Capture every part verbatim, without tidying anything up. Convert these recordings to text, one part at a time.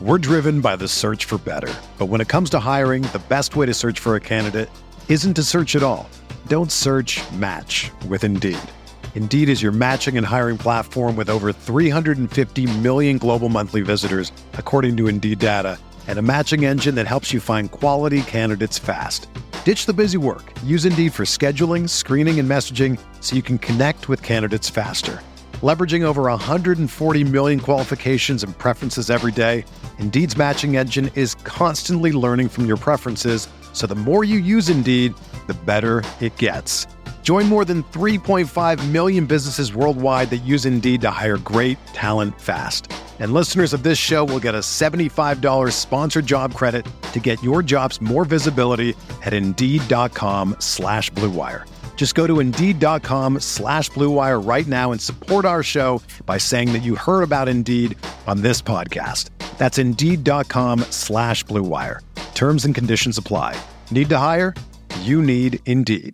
We're driven by the search for better. But when it comes to hiring, the best way to search for a candidate isn't to search at all. Don't search, match with Indeed. Indeed is your matching and hiring platform with over three hundred fifty million global monthly visitors, according to Indeed data, and a matching engine that helps you find quality candidates fast. Ditch the busy work. Use Indeed for scheduling, screening, and messaging so you can connect with candidates faster. Leveraging over one hundred forty million qualifications and preferences every day, Indeed's matching engine is constantly learning from your preferences, so the more you use Indeed, the better it gets. Join more than three point five million businesses worldwide that use Indeed to hire great talent fast. And listeners of this show will get a seventy-five dollars sponsored job credit to get your jobs more visibility at Indeed.com slash Blue Wire. Just go to Indeed.com slash Blue Wire right now and support our show by saying that you heard about Indeed on this podcast. That's Indeed.com slash Blue Wire. Terms and conditions apply. Need to hire? You need Indeed.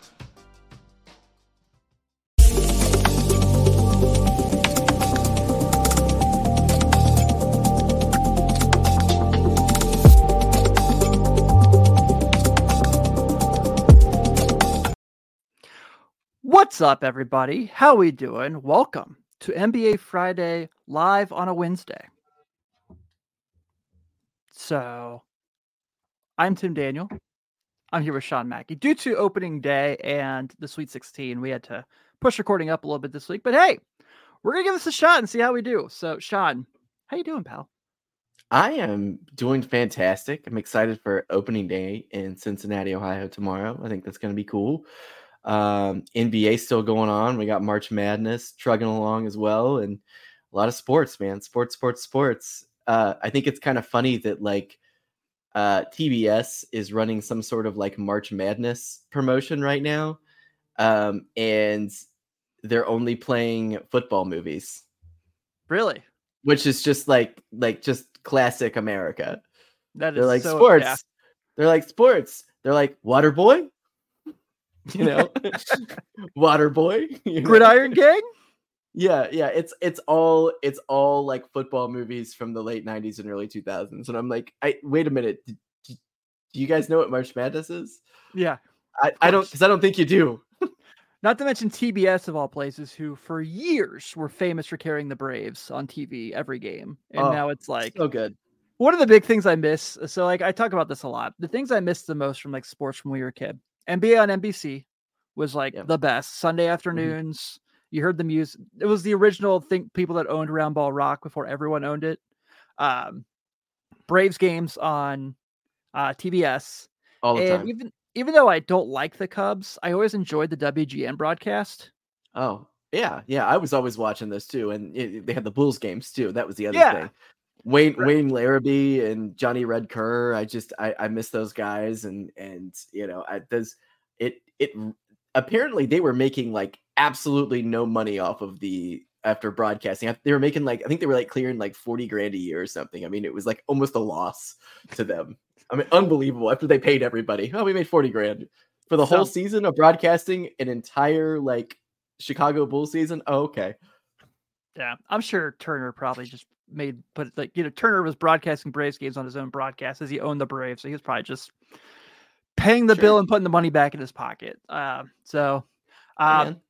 What's up, everybody? How we doing? Welcome to N B A Friday live on a Wednesday. So, I'm Tim Daniel. I'm here with Sean Mackey. Due to opening day and the Sweet sixteen, we had to push recording up a little bit this week. But hey, we're gonna give this a shot and see how we do. So, Sean, how you doing, pal? I am doing fantastic. I'm excited for opening day in Cincinnati, Ohio tomorrow. I think that's going to be cool. Um, N B A still going on. We got March Madness trugging along as well, and a lot of sports, man. Sports, sports, sports. Uh, I think it's kind of funny that like uh, T B S is running some sort of like March Madness promotion right now, um, and they're only playing football movies. Really? Which is just like like just classic America. That is they're like so, sports. yeah. They're like sports. They're like Waterboy. You know, Waterboy, you know? Gridiron Gang. Yeah, yeah. It's it's all it's all like football movies from the late nineties and early two thousands. And I'm like, I wait a minute. Do, do, do you guys know what March Madness is? Yeah, I, I don't because I don't think you do. Not to mention T B S of all places, who for years were famous for carrying the Braves on T V every game, and Oh, now it's like so good. One of the big things I miss. So like I talk about this a lot. The things I miss the most from like sports when we were a kid. N B A on N B C was like Yeah. the best. Sunday afternoons, mm-hmm. You heard the music. It was the original thing, people that owned Round Ball Rock before everyone owned it. Um, Braves games on uh, T B S. All the and time. Even, even though I don't like the Cubs, I always enjoyed the W G N broadcast. Oh, yeah. Yeah. I was always watching those too. And it, they had the Bulls games too. That was the other Yeah. thing. Wayne Right. Wayne Larrabee and Johnny Red Kerr. I just I, I miss those guys, and and you know I does it it apparently they were making like absolutely no money off of the after broadcasting. They were making like I think they were like clearing like forty grand a year or something. I mean, it was like almost a loss to them. I mean, unbelievable. After they paid everybody, oh, we made forty grand for the So- whole season of broadcasting an entire like Chicago Bulls season. Oh, okay. Yeah, I'm sure Turner probably just made put like you know Turner was broadcasting Braves games on his own broadcast as he owned the Braves, so he was probably just paying the Sure. bill and putting the money back in his pocket. Uh, so, um, Man.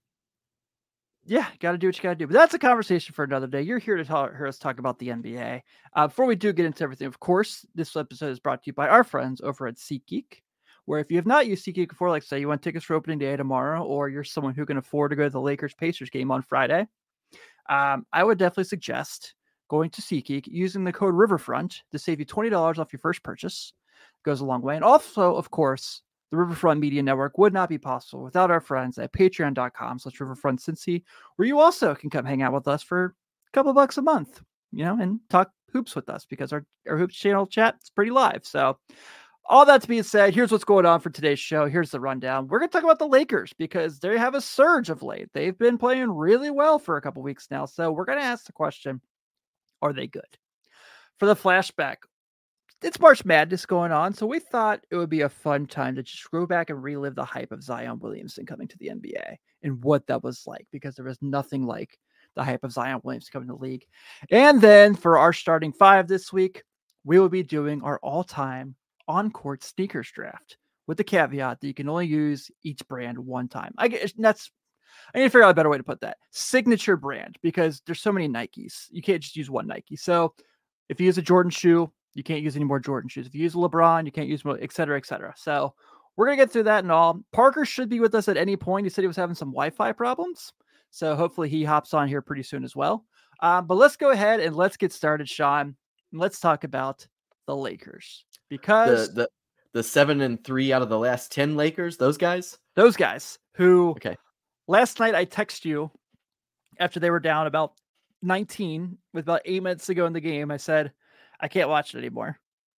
yeah, got to do what you got to do. But that's a conversation for another day. You're here to talk, hear us talk about the N B A. Uh, before we do get into everything, of course, this episode is brought to you by our friends over at SeatGeek, where if you have not used SeatGeek before, like say you want tickets for opening day tomorrow, or you're someone who can afford to go to the Lakers-Pacers game on Friday, um, I would definitely suggest going to SeatGeek using the code Riverfront to save you twenty dollars off your first purchase. Goes a long way. And also, of course, the Riverfront Media Network would not be possible without our friends at patreon.com slash Riverfront Cincy, where you also can come hang out with us for a couple bucks a month, you know, and talk hoops with us because our, our hoops channel chat is pretty live. So all that to be said, here's what's going on for today's show. Here's the rundown. We're going to talk about the Lakers because they have a surge of late. They've been playing really well for a couple weeks now. So we're going to ask the question, are they good? For the flashback, it's March Madness going on, so we thought it would be a fun time to just go back and relive the hype of Zion Williamson coming to the N B A and what that was like, because there was nothing like the hype of Zion Williams coming to the league. And then for our starting five this week, we will be doing our all-time on-court sneakers draft with the caveat that you can only use each brand one time. I guess that's, I need to figure out a better way to put that. Signature brand, because there's so many Nikes. You can't just use one Nike. So if you use a Jordan shoe, you can't use any more Jordan shoes. If you use a LeBron, you can't use more, et cetera, et cetera. So we're going to get through that and all. Parker should be with us at any point. He said he was having some Wi-Fi problems. So hopefully he hops on here pretty soon as well. Um, but let's go ahead and let's get started, Sean. Let's talk about the Lakers, because the, the the seven and three out of the last ten Lakers, those guys, those guys who, okay. Last night I texted you after they were down about nineteen with about eight minutes to go in the game. I said, I can't watch it anymore.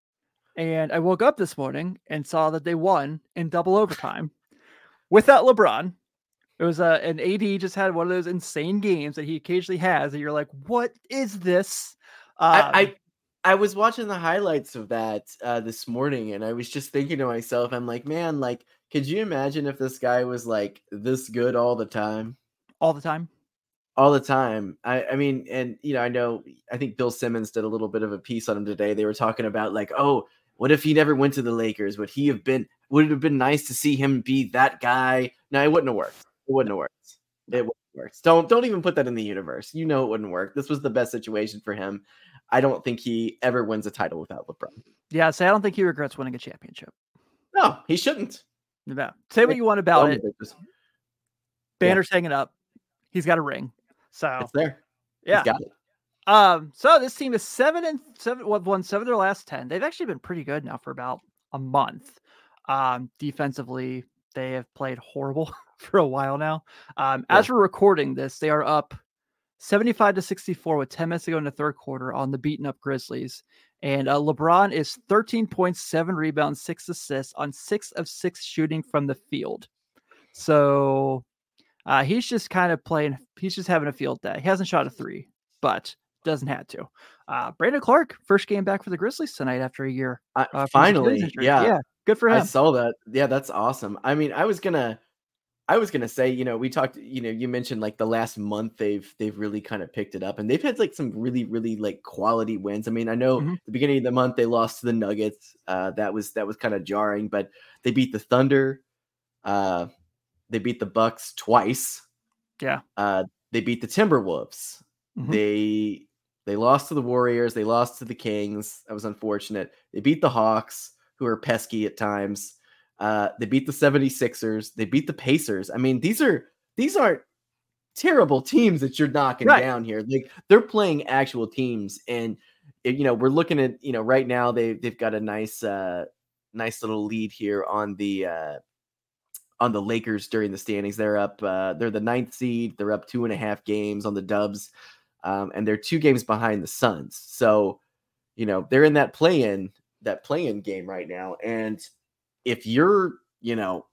And I woke up this morning and saw that they won in double overtime without LeBron. It was uh, an A D just had one of those insane games that he occasionally has that you're like, what is this? Um, I, I I was watching the highlights of that uh, this morning, and I was just thinking to myself, I'm like, man, like, could you imagine if this guy was like this good all the time? All the time? All the time. I, I mean, and, you know, I know, I think Bill Simmons did a little bit of a piece on him today. They were talking about like, oh, what if he never went to the Lakers? Would he have been, would it have been nice to see him be that guy? No, it wouldn't have worked. It wouldn't have worked. It wouldn't have worked. Don't, don't even put that in the universe. You know, it wouldn't work. This was the best situation for him. I don't think he ever wins a title without LeBron. Yeah, so I don't think he regrets winning a championship. No, he shouldn't. No. Say what you want about it. Banner's yeah. hanging up. He's got a ring. So it's there. Yeah. He's got it. Um, so this team is seven and seven, won seven of their last ten. They've actually been pretty good now for about a month. Um, defensively, they have played horrible for a while now. Um, yeah. As we're recording this, they are up seventy-five to sixty-four with ten minutes to go in the third quarter on the beaten up Grizzlies. And uh, LeBron is thirteen points, seven rebounds, six assists on six of six shooting from the field. So uh, he's just kind of playing. He's just having a field day. He hasn't shot a three, but doesn't have to. Uh, Brandon Clark, first game back for the Grizzlies tonight after a year. Uh, uh, finally, yeah, yeah, good for him. I saw that. Yeah, that's awesome. I mean, I was gonna. I was gonna say, you know, we talked, you know, you mentioned like the last month they've they've really kind of picked it up, and they've had like some really, really like quality wins. I mean, I know mm-hmm. the beginning of the month they lost to the Nuggets. Uh, that was that was kind of jarring, but they beat the Thunder. Uh, they beat the Bucks twice. Yeah. Uh, they beat the Timberwolves. Mm-hmm. They they lost to the Warriors. They lost to the Kings. That was unfortunate. They beat the Hawks, who are pesky at times. Uh, they beat the seventy-sixers. They beat the Pacers. I mean, these are these aren't terrible teams that you're knocking right. down here. Like they're playing actual teams, and you know we're looking at you know right now they they've got a nice uh, nice little lead here on the uh, on the Lakers during the standings. They're up. Uh, they're the ninth seed. They're up two and a half games on the Dubs, um, and they're two games behind the Suns. So you know they're in that play-in that play-in game right now, and if you're, you know,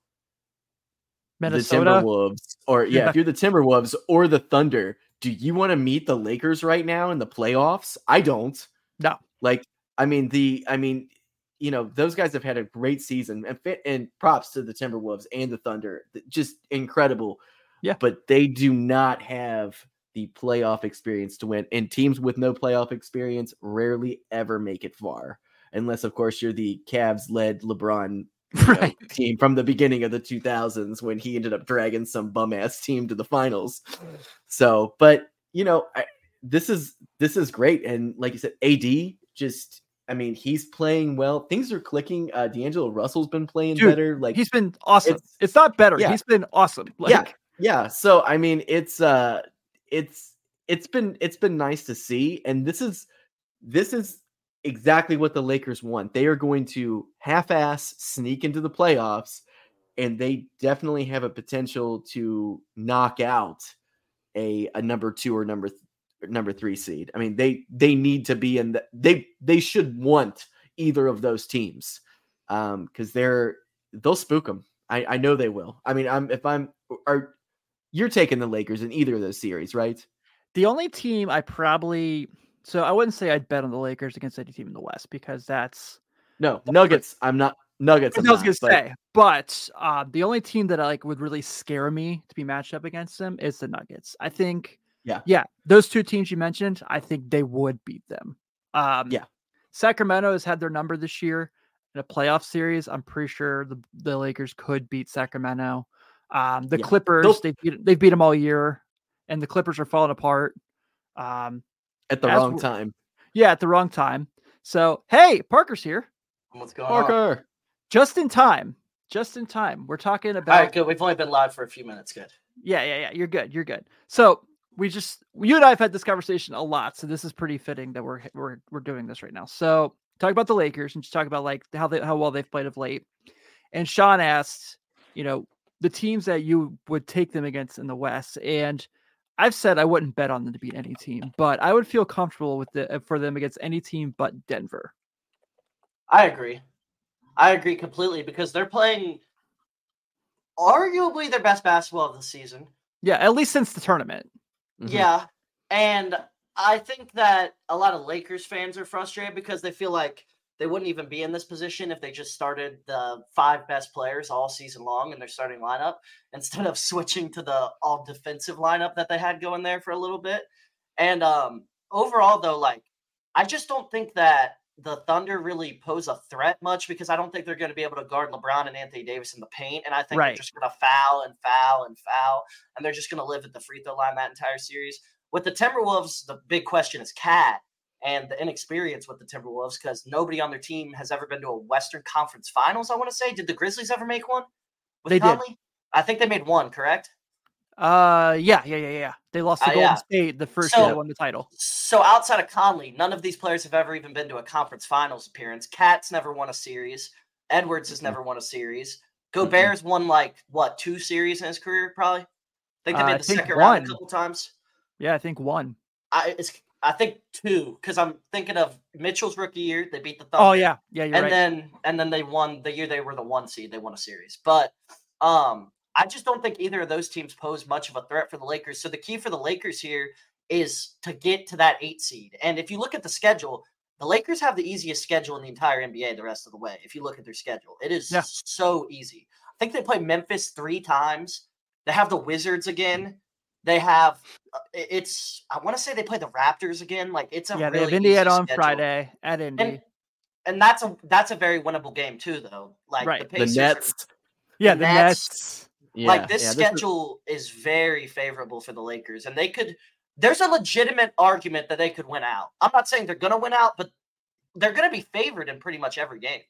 Minnesota? the Timberwolves, or yeah, yeah, if you're the Timberwolves or the Thunder, do you want to meet the Lakers right now in the playoffs? I don't. No. Like, I mean, the, I mean, you know, those guys have had a great season, and fit, and props to the Timberwolves and the Thunder, just incredible. Yeah. But they do not have the playoff experience to win, and teams with no playoff experience rarely ever make it far, unless, of course, you're the Cavs-led LeBron. Right. Know, team from the beginning of the two thousands when he ended up dragging some bum ass team to the finals. So, but you know, I, this is, this is great. And like you said, A D just, I mean, he's playing well. Things are clicking. Uh, D'Angelo Russell's been playing Dude, better. Like he's been awesome. It's, it's not better. Yeah. He's been awesome. Like, yeah. Yeah. So, I mean, it's, uh, it's, it's been, it's been nice to see. And this is, this is, exactly what the Lakers want. They are going to half-ass sneak into the playoffs, and they definitely have a potential to knock out a, a number two or number th- number three seed. I mean, they they need to be in the they they should want either of those teams um, because they're they'll spook them. I, I know they will. I mean, I'm if I'm are you're taking the Lakers in either of those series, right? The only team I probably. So I wouldn't say I'd bet on the Lakers against any team in the West because that's no Nuggets. I'm not Nuggets. I was going to say, but uh, the only team that I like would really scare me to be matched up against them is the Nuggets. I think Yeah. Yeah. Those two teams you mentioned, I think they would beat them. Um, Yeah. Sacramento has had their number this year in a playoff series. I'm pretty sure the, the Lakers could beat Sacramento. Um, the Yeah. Clippers, They'll- they beat, they beat them all year, and the Clippers are falling apart. Um, At the as wrong we're- time. Yeah, at the wrong time. So, hey, Parker's here. What's going on? Parker. Just in time. Just in time. We're talking about. All right, good. We've only been live for a few minutes. Good. Yeah, yeah, yeah. You're good. You're good. So we just you and I have had this conversation a lot, so this is pretty fitting that we're we're we're doing this right now. So talk about the Lakers and just talk about like how they how well they've played of late. And Sean asked, you know, the teams that you would take them against in the West, and I've said I wouldn't bet on them to beat any team, but I would feel comfortable with the for them against any team but Denver. I agree. I agree completely because they're playing arguably their best basketball of the season. Yeah, at least since the tournament. Mhm. Yeah. And I think that a lot of Lakers fans are frustrated because they feel like they wouldn't even be in this position if they just started the five best players all season long in their starting lineup instead of switching to the all defensive lineup that they had going there for a little bit. And um, overall, though, like, I just don't think that the Thunder really pose a threat much because I don't think they're going to be able to guard LeBron and Anthony Davis in the paint. And I think Right. they're just going to foul and foul and foul. And they're just going to live at the free throw line that entire series. With the Timberwolves, the big question is Cat and the inexperience with the Timberwolves because nobody on their team has ever been to a Western Conference Finals, I want to say. Did the Grizzlies ever make one? With They did. Conley? I think they made one, correct? Uh, yeah, yeah, yeah, yeah. They lost to Uh, Golden yeah. State the first So- year they won the title. So outside of Conley, none of these players have ever even been to a conference finals appearance. Cat's never won a series. Edwards has never won a series. Gobert's won like what two series in his career, probably. I think they Uh, made I the think second round one. a couple times. Yeah, I think one. I it's I think two because I'm thinking of Mitchell's rookie year. They beat the Thunder. Oh yeah, yeah, you're and right. then and then they won the year they were the one seed. They won a series, but um, I just don't think either of those teams pose much of a threat for the Lakers. So the key for the Lakers here is to get to that eight seed. And if you look at the schedule, the Lakers have the easiest schedule in the entire N B A the rest of the way. If you look at their schedule, it is Yeah. so easy. I think they play Memphis three times. They have the Wizards again. They have uh, it- it's I want to say they play the Raptors again. Like it's a yeah, they really have Indiana easy on schedule. Friday at Indy. And and that's a that's a very winnable game too, though. Like Right. the The Pacers are- Nets. yeah, the the Nets- Nets. Yeah, like this yeah, is- schedule is, very favorable for the Lakers, and they could. There's a legitimate argument that they could win out. I'm not saying they're going to win out, but they're going to be favored in pretty much every game.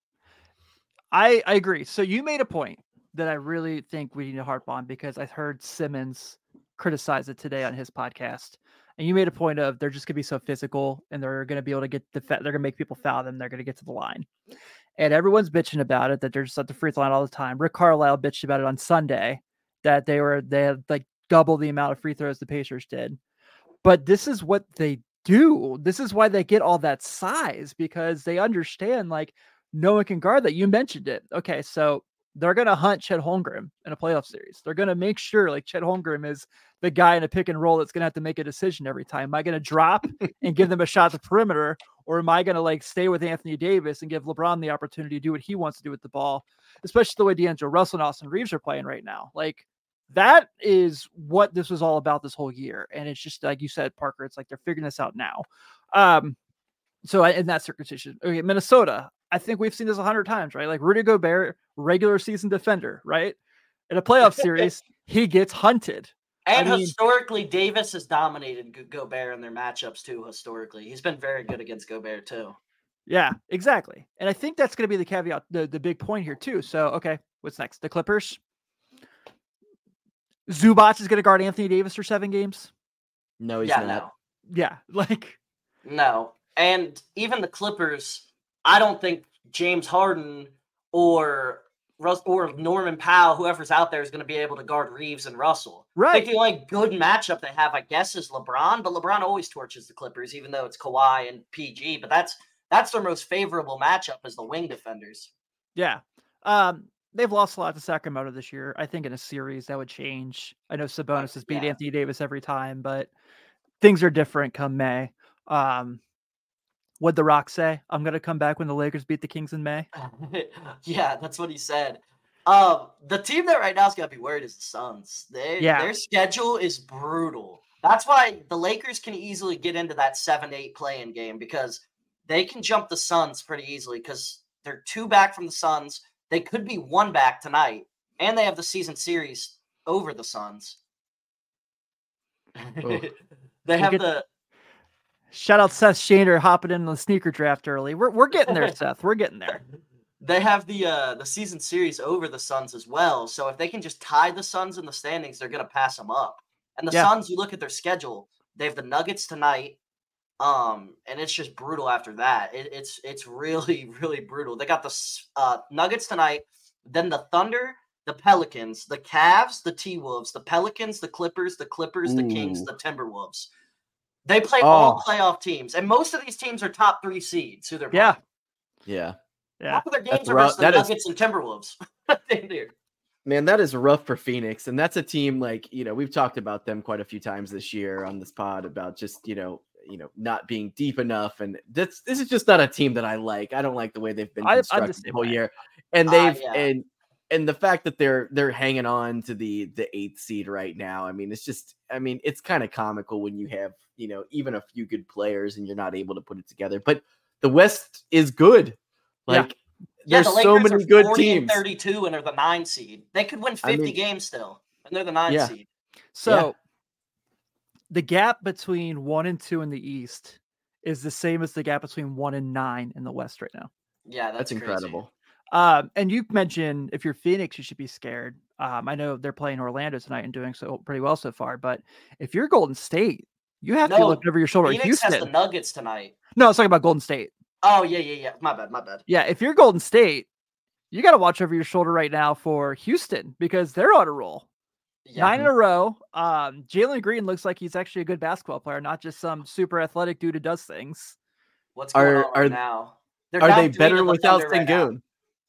I I agree. So you made a point that I really think we need to harp on because I heard Simmons criticize it today on his podcast. And you made a point of they're just gonna be so physical and they're gonna be able to get the fa- they're gonna make people foul them, they're gonna get to the line. And everyone's bitching about it that they're just at the free throw line all the time. Rick Carlisle bitched about it on Sunday that they were they had like double the amount of free throws the Pacers did. But this is what they do. This is why they get all that size because they understand like no one can guard that. You mentioned it. Okay, so they're going to hunt Chet Holmgren in a playoff series. They're going to make sure like Chet Holmgren is the guy in a pick and roll that's going to have to make a decision every time. Am I going to drop and give them a shot at the perimeter, or am I going to like stay with Anthony Davis and give LeBron the opportunity to do what he wants to do with the ball, especially the way D'Angelo Russell and Austin Reeves are playing right now? Like that is what this was all about this whole year. And it's just like you said, Parker, it's like they're figuring this out now. Um, so I, in that circumcision, okay, Minnesota, I think we've seen this a hundred times, right? Like Rudy Gobert, regular season defender, right? In a playoff series, he gets hunted. And I mean- historically, Davis has dominated Go- Gobert in their matchups too. Historically, he's been very good against Gobert too. Yeah, exactly. And I think that's going to be the caveat, the, the big point here too. So, okay, what's next? The Clippers. Zubac is going to guard Anthony Davis for seven games. No, he's yeah, not. no. Yeah, like No. And even the Clippers, I don't think James Harden or Russ or Norman Powell, whoever's out there, is going to be able to guard Reeves and Russell. I right. think the only good matchup they have, I guess, is LeBron, but LeBron always torches the Clippers, even though it's Kawhi and P G. But that's that's their most favorable matchup is the wing defenders. Yeah. Um, they've lost a lot to Sacramento this year. I think in a series that would change. I know Sabonis has beat yeah. Anthony Davis every time, but things are different come May. Um, what'd the Rock say? I'm going to come back when the Lakers beat the Kings in May. Yeah, that's what he said. Um, the team that right now is going to be worried is the Suns. They, Yeah. Their schedule is brutal. That's why the Lakers can easily get into that seven eight play-in game because they can jump the Suns pretty easily because they're two back from the Suns. They could be one back tonight, and they have the season series over the Suns. They have get, the shout out Seth Shaner hopping in the sneaker draft early. We're we're getting there, Seth. We're getting there. They have the uh, the season series over the Suns as well. So if they can just tie the Suns in the standings, they're gonna pass them up. And the Yeah. Suns, you look at their schedule, they have the Nuggets tonight. Um, and it's just brutal after that. It, it's it's really, really brutal. They got the uh, Nuggets tonight, then the Thunder, the Pelicans, the Cavs, the T-Wolves, the Pelicans, the Clippers, the Clippers, the Kings, Ooh. the Timberwolves. They play Oh. all playoff teams, and most of these teams are top three seeds. Who they're playing. Yeah. Yeah. Yeah. Half of their games That's are rough. versus the That is- Nuggets and Timberwolves. Damn near. Man, that is rough for Phoenix. And that's a team like, you know, we've talked about them quite a few times this year on this pod about just, you know, you know, not being deep enough. And this this is just not a team that I like. I don't like the way they've been I- I'm the constructed the same whole way. year. And Uh, they've yeah. and and the fact that they're they're hanging on to the the eighth seed right now. I mean, it's just I mean, it's kind of comical when you have, you know, even a few good players and you're not able to put it together. But the West is good. Yeah. Like Yeah, there's the so Lakers many are good forty and teams. thirty-two and are the nine seed. They could win I fifty mean- games still, and they're the nine Yeah. seed. So the gap between one and two in the East is the same as the gap between one and nine in the West right now. Yeah, that's, That's crazy. incredible. Um, and you mentioned if you're Phoenix, you should be scared. Um, I know they're playing Orlando tonight and doing so pretty well so far, but if you're Golden State, you have to be No, looking over your shoulder at Phoenix has Houston. the Nuggets tonight. No, I was talking about Golden State. Oh yeah, yeah, yeah. My bad, my bad. Yeah, if you're Golden State, you got to watch over your shoulder right now for Houston because they're on a roll. Yeah. Nine in a row. Um, Jalen Green looks like he's actually a good basketball player, not just some super athletic dude who does things. What's going Are- on right are- now? They're Are down they three to better the without Thunder right now. Sengun?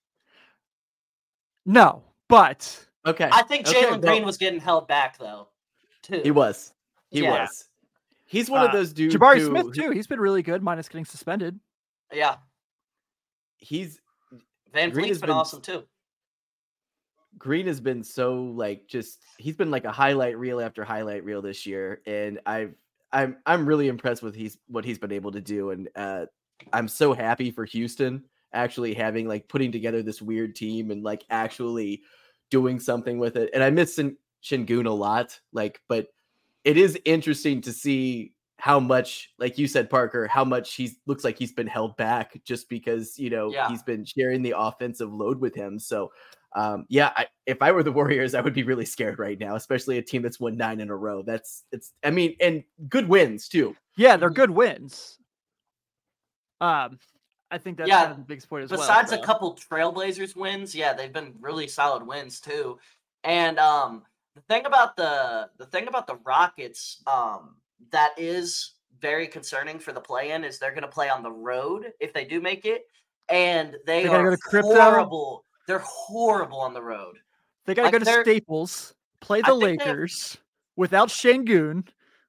No, but Okay. I think Okay, Jalen well, Green was getting held back though. Too. He was. He Yeah. was. He's one of Uh, those dudes. Jabari who- Smith who- too. He's been really good, minus getting suspended. Yeah. He's Van Green Vliet's has been, been- awesome too. Green has been so like just he's been like a highlight reel after highlight reel this year, and I've I'm I'm really impressed with he's what he's been able to do, and uh, I'm so happy for Houston actually having like putting together this weird team and like actually doing something with it. And I miss Shin- Shingun a lot, like, but it is interesting to see how much, like you said, Parker, how much he's looks like he's been held back just because, you know, Yeah. he's been sharing the offensive load with him. So, um, yeah, I, if I were the Warriors, I would be really scared right now, especially a team that's won nine in a row. That's it's, I mean, and good wins too. Yeah, they're good wins. Um, I think that's Yeah, kind of the biggest point as well. Besides so. a couple Trailblazers wins, yeah, they've been really solid wins too. And um, the thing about the the thing about the Rockets um, that is very concerning for the play-in is they're going to play on the road if they do make it, and they, They gotta are go to Crypto? horrible. They're horrible on the road. They got to like go to they're- Staples, play I the think they have- Lakers without Şengün.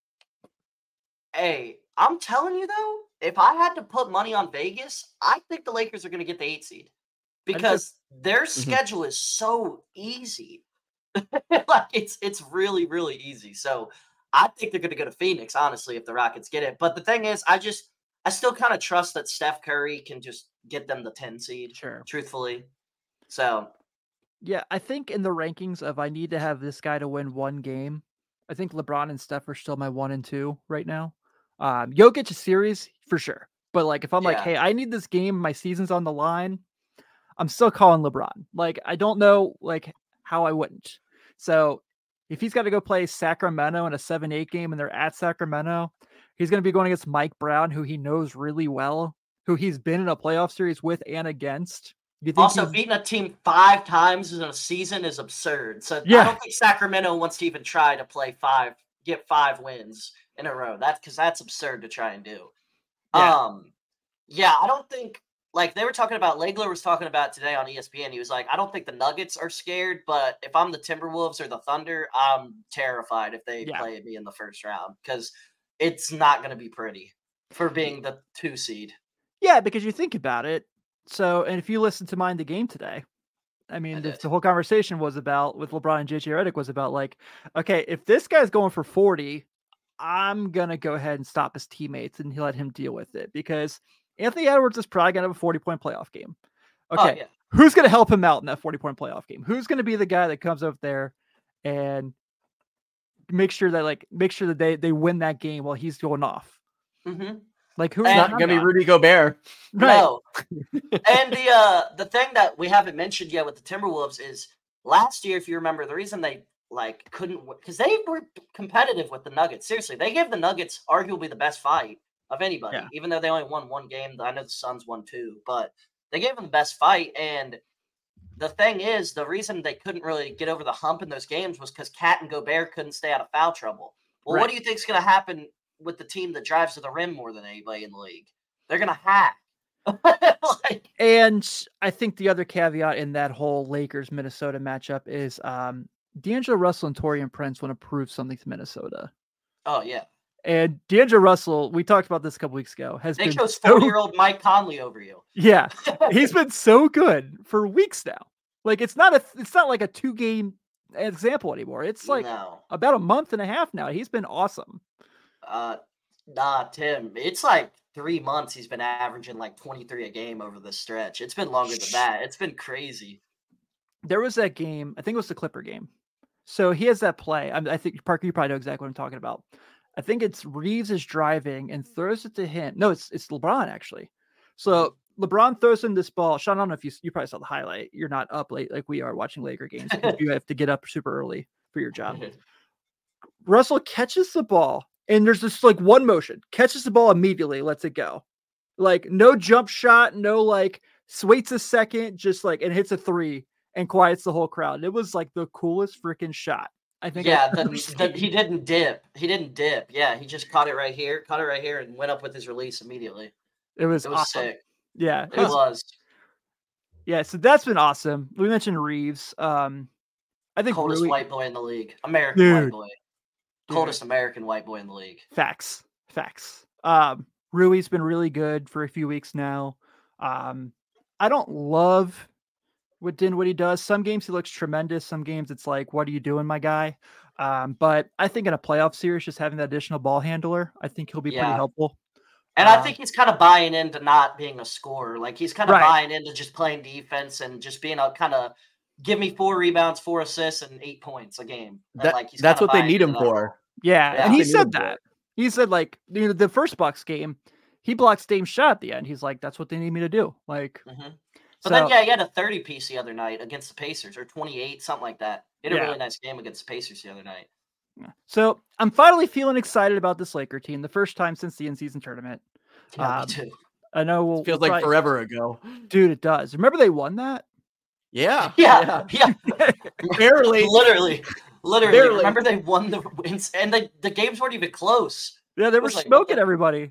Hey, I'm telling you though, if I had to put money on Vegas, I think the Lakers are going to get the eight seed because their schedule is so easy. Like it's it's really really easy. So I think they're going to go to Phoenix, honestly, if the Rockets get it. But the thing is, I just I still kind of trust that Steph Curry can just get them the ten seed. Sure. Truthfully, so Yeah, I think in the rankings of I need to have this guy to win one game, I think LeBron and Steph are still my one and two right now. Um, Jokic a series for sure, but like if I'm like, Yeah. hey, I need this game, my season's on the line, I'm still calling LeBron. Like I don't know like how I wouldn't. So if he's got to go play Sacramento in a seven eight game and they're at Sacramento, he's going to be going against Mike Brown, who he knows really well, who he's been in a playoff series with and against. Do you think also he's- beating a team five times in a season is absurd. So I Yeah. don't think Sacramento wants to even try to play five, get five wins in a row. That's because that's absurd to try and do. Yeah. Um, yeah, I don't think like they were talking about. Legler was talking about today on E S P N. He was like, I don't think the Nuggets are scared, but if I'm the Timberwolves or the Thunder, I'm terrified if they Yeah. play me in the first round because it's not going to be pretty for being the two seed. Yeah, because you think about it. So, and if you listen to Mind the Game today, I mean, I the, did. the whole conversation was about with LeBron and J J Redick was about like, okay, if this guy's going for forty, I'm gonna go ahead and stop his teammates and let him deal with it because Anthony Edwards is probably gonna have a forty point playoff game. Okay, Oh, yeah. who's gonna help him out in that forty point playoff game? Who's gonna be the guy that comes up there and make sure that like make sure that they they win that game while he's going off? Mm-hmm. Like who's It's not that gonna be guy? Rudy Gobert. Right. No. And the uh the thing that we haven't mentioned yet with the Timberwolves is last year, if you remember, the reason they like couldn't because they were competitive with the Nuggets. Seriously, they gave the Nuggets arguably the best fight of anybody, Yeah. even though they only won one game. I know the Suns won two, but they gave them the best fight. And the thing is, the reason they couldn't really get over the hump in those games was because Cat and Gobert couldn't stay out of foul trouble. Well, Right. what do you think is going to happen with the team that drives to the rim more than anybody in the league? They're going to hack. like, And I think the other caveat in that whole Lakers Minnesota matchup is um, D'Angelo Russell and Taurean Prince want to prove something to Minnesota. oh, yeah. And D'Angelo Russell, we talked about this a couple weeks ago, has They been chose so, forty-year-old Mike Conley over you. yeah, he's been so good for weeks now. Like it's not a, it's not like a two game example anymore. It's like no. about a month and a half now. He's been awesome. Uh, nah, Tim. It's like three months he's been averaging like twenty-three a game over this stretch. It's been longer than that. It's been crazy. There was that game, I think it was the Clipper game. So he has that play. I, I think Parker, you probably know exactly what I'm talking about. I think it's Reeves is driving and throws it to him. No, it's it's LeBron actually. So LeBron throws him this ball. Sean, I don't know if you you probably saw the highlight. You're not up late like we are watching Laker games because you have to get up super early for your job. Russell catches the ball and there's this like one motion, catches the ball immediately, lets it go. Like no jump shot, no like waits a second, just like and hits a three and quiets the whole crowd. It was like the coolest freaking shot. I think. Yeah, I've the, ever the, seen. he didn't dip. He didn't dip. Yeah, he just caught it right here, caught it right here, and went up with his release immediately. It was, It was awesome. sick. Yeah, It was. Yeah, so that's been awesome. We mentioned Reeves. Um, I think Coldest Rui, white boy in the league. American white Dude. boy. Dude. Coldest American white boy in the league. facts, facts. Um, Rui's been really good for a few weeks now. Um, I don't love what Dinwiddie does. Some games he looks tremendous. Some games it's like, what are you doing, my guy? Um, but I think in a playoff series, just having that additional ball handler, I think he'll be pretty Yeah. helpful. And I Uh, think he's kind of buying into not being a scorer. Like he's kind of Right. buying into just playing defense and just being a kind of give me four rebounds, four assists, and eight points a game. And That, like he's that's kinda what they buying need into him that for. role. Yeah, Yeah. and he They need said him for that. it. He said like you know the first Bucks game, he blocked Dame's shot at the end. He's like, that's what they need me to do. Like, Mhm. so But then yeah, he had a thirty piece the other night against the Pacers or twenty-eight, something like that. He had a Yeah. really nice game against the Pacers the other night. yeah. So I'm finally feeling excited about this Laker team. The first time since the in-season tournament. Yeah, Um, me too. I know we'll, It feels we'll like probably- forever ago. dude. It does. Remember they won that? Yeah. Yeah, yeah. Barely. Literally. Literally. Barely. Remember they won the wins and the, the games weren't even close. Yeah, they were was like, smoking what? everybody.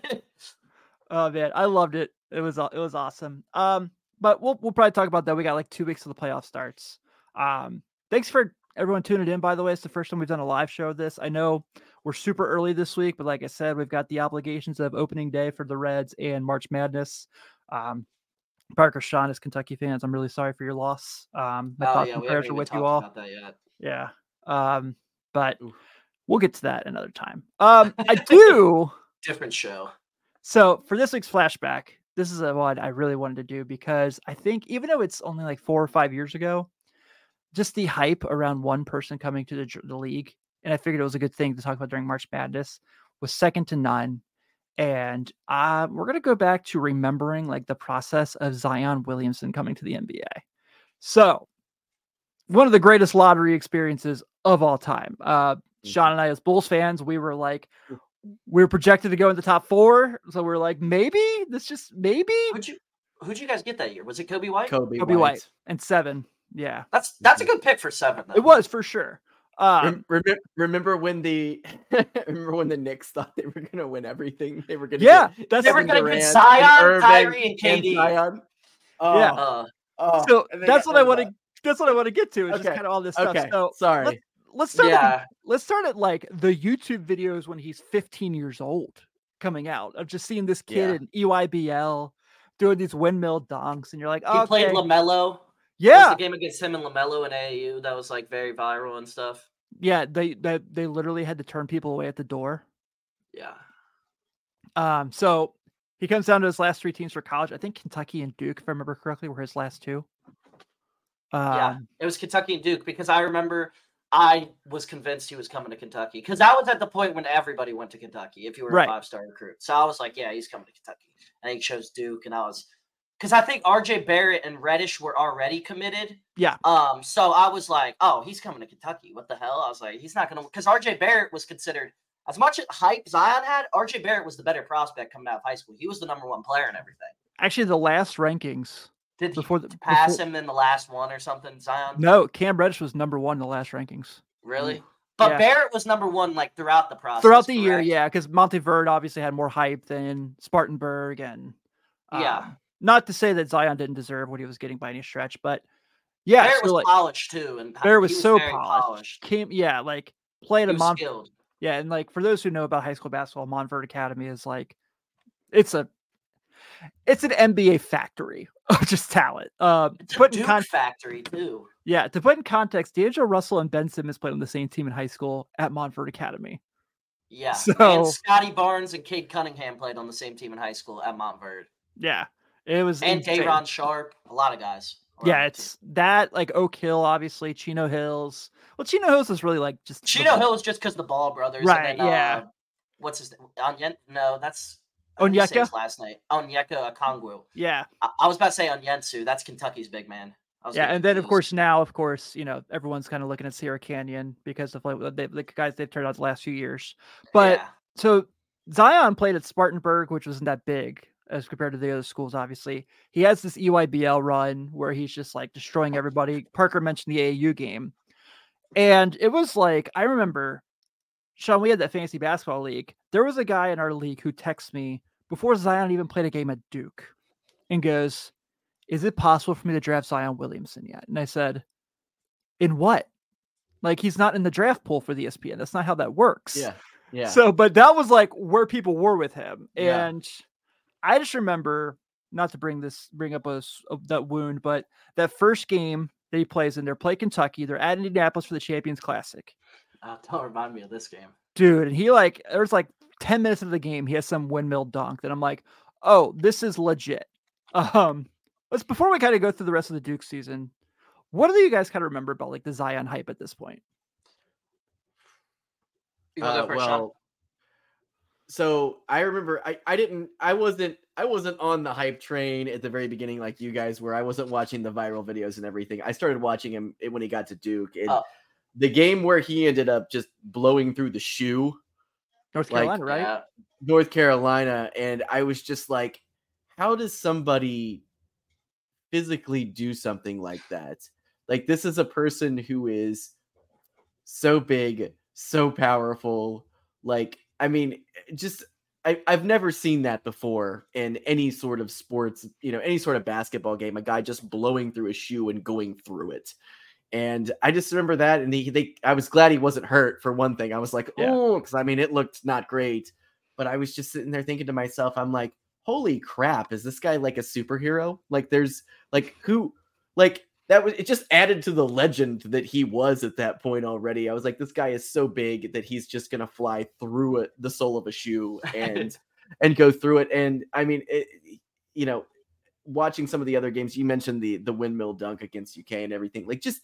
Oh man, I loved it. It was aw- it was awesome. Um, but we'll we'll probably talk about that. We got like two weeks till the playoff starts. Um, thanks for everyone tuning in. By the way, it's the first time we've done a live show of this. I know we're super early this week, but like I said, we've got the obligations of opening day for the Reds and March Madness. Um, Parker, Sean, as Kentucky fans, I'm really sorry for your loss. Um, my Oh thoughts yeah, and we prayers haven't are even with talked you all. about that yet. Yeah. Um, but Oof. we'll get to that another time. Um, I do. Different show. So for this week's flashback, this is a one I really wanted to do because I think even though it's only like four or five years ago, just the hype around one person coming to the, dr- the league, and I figured it was a good thing to talk about during March Madness, was second to none. And uh, we're going to go back to remembering like the process of Zion Williamson coming to the N B A. So one of the greatest lottery experiences of all time. Uh, Sean and I, as Bulls fans, we were like, we were projected to go in the top four. So we're like, maybe this just maybe Who'd you who'd you guys get that year? Was it Kobe White? Kobe, Kobe White. White and seven. Yeah, That's that's a good pick for seven. Though. it was for sure. Um, Rem- remember, remember when the remember when the Knicks thought they were gonna win everything? They were gonna Yeah, get that's- They were Kevin gonna get Durant Zion, and Irving Kyrie, and K D. Zion. Oh, Yeah. Uh, oh, so and they that's got what I rid of want to. that. That's what I want to get to. Is just Okay, kind of all this stuff. Okay, So sorry. let's, let's start. At, yeah, let's start at like the YouTube videos when he's fifteen years old coming out of just seeing this kid Yeah. in E Y B L doing these windmill dunks, and you're like, he oh, played okay. LaMelo. It was yeah, the game against him and LaMelo in A A U that was like very viral and stuff. Yeah, they, they they literally had to turn people away at the door. Yeah. Um, so he comes down to his last three teams for college. I think Kentucky and Duke, if I remember correctly, were his last two. Um, yeah, it was Kentucky and Duke because I remember I was convinced he was coming to Kentucky because I was at the point when everybody went to Kentucky if you were Right. a five-star recruit. So I was like, yeah, he's coming to Kentucky. And he chose Duke, and I was because I think R J Barrett and Reddish were already committed. Yeah. Um. So I was like, oh, he's coming to Kentucky. What the hell? I was like, he's not going to because R J Barrett was considered as much hype Zion had. R J Barrett was the better prospect coming out of high school. He was the number one player and everything. Actually, the last rankings. Did before he the, pass before, him in the last one or something, Zion? No, Cam Reddish was number one in the last rankings. Really? But yeah. Barrett was number one like throughout the process. Throughout the correct? year, yeah, because Monteverde obviously had more hype than Spartanburg, and um, yeah. Not to say that Zion didn't deserve what he was getting by any stretch, but yeah, Barrett so was like, polished too, and Barrett was, was so very polished. polished. Came, yeah, like played he at Mont. Skilled. Yeah, and like for those who know about high school basketball, Montverde Academy is like it's a it's an N B A factory of just talent. Uh, it's a put Duke in con- factory too. Yeah, to put in context, D'Angelo Russell and Ben Simmons played on the same team in high school at Montverde Academy. Yeah, so, and Scotty Barnes and Cade Cunningham played on the same team in high school at Montverde. Yeah, it was and insane. Day'Ron Sharp, a lot of guys. Yeah, it's that like Oak Hill, obviously Chino Hills. Well, Chino Hills is really like just Chino Hills just because the Ball brothers, right? And then, yeah. Uh, what's his name? Onyeka? No, that's Onyeka. His last name Onyeka Okongwu. Yeah, I, I was about to say Onyensu. That's Kentucky's big man. Yeah, and then confused. Of course now, of course, you know everyone's kind of looking at Sierra Canyon because of like the, the guys they've turned out the last few years. But yeah. so Zion played at Spartanburg, which wasn't that big as compared to the other schools. Obviously, he has this E Y B L run where he's just like destroying everybody. Parker mentioned the A A U game, and it was like I remember, Sean, we had that fantasy basketball league. There was a guy in our league who texted me before Zion even played a game at Duke, and goes, is it possible for me to draft Zion Williamson yet? And I said, in what? Like, he's not in the draft pool for the E S P N. That's not how that works. Yeah. Yeah. So, but that was like where people were with him. Yeah. And I just remember, not to bring this, bring up a, a, that wound, but that first game that he plays in, they're playing Kentucky. They're at Indianapolis for the Champions Classic. Uh, don't remind me of this game. Dude. And he like, there's like ten minutes of the game. He has some windmill dunk that I'm like, oh, this is legit. Um, Let's before we kind of go through the rest of the Duke season, what do you guys kind of remember about like the Zion hype at this point? You uh, well, Sean? So I remember I, I didn't I wasn't I wasn't on the hype train at the very beginning like you guys were. I wasn't watching the viral videos and everything. I started watching him when he got to Duke. And oh. the game where he ended up just blowing through the shoe. North Carolina, like, right? Yeah, North Carolina. And I was just like, how does somebody physically do something like that? Like, this is a person who is so big, so powerful. Like, I mean, just I, I've never seen that before in any sort of sports, you know, any sort of basketball game, a guy just blowing through a shoe and going through it. And I just remember that. And he, they, I was glad he wasn't hurt for one thing. I was like, oh, because I mean, it looked not great, but I was just sitting there thinking to myself, I'm like, holy crap, is this guy like a superhero? Like there's like who like that was it just added to the legend that he was at that point already. I was like, this guy is so big that he's just gonna fly through it, the sole of a shoe and and go through it. And I mean, it, you know, watching some of the other games, you mentioned the the windmill dunk against U K and everything, like just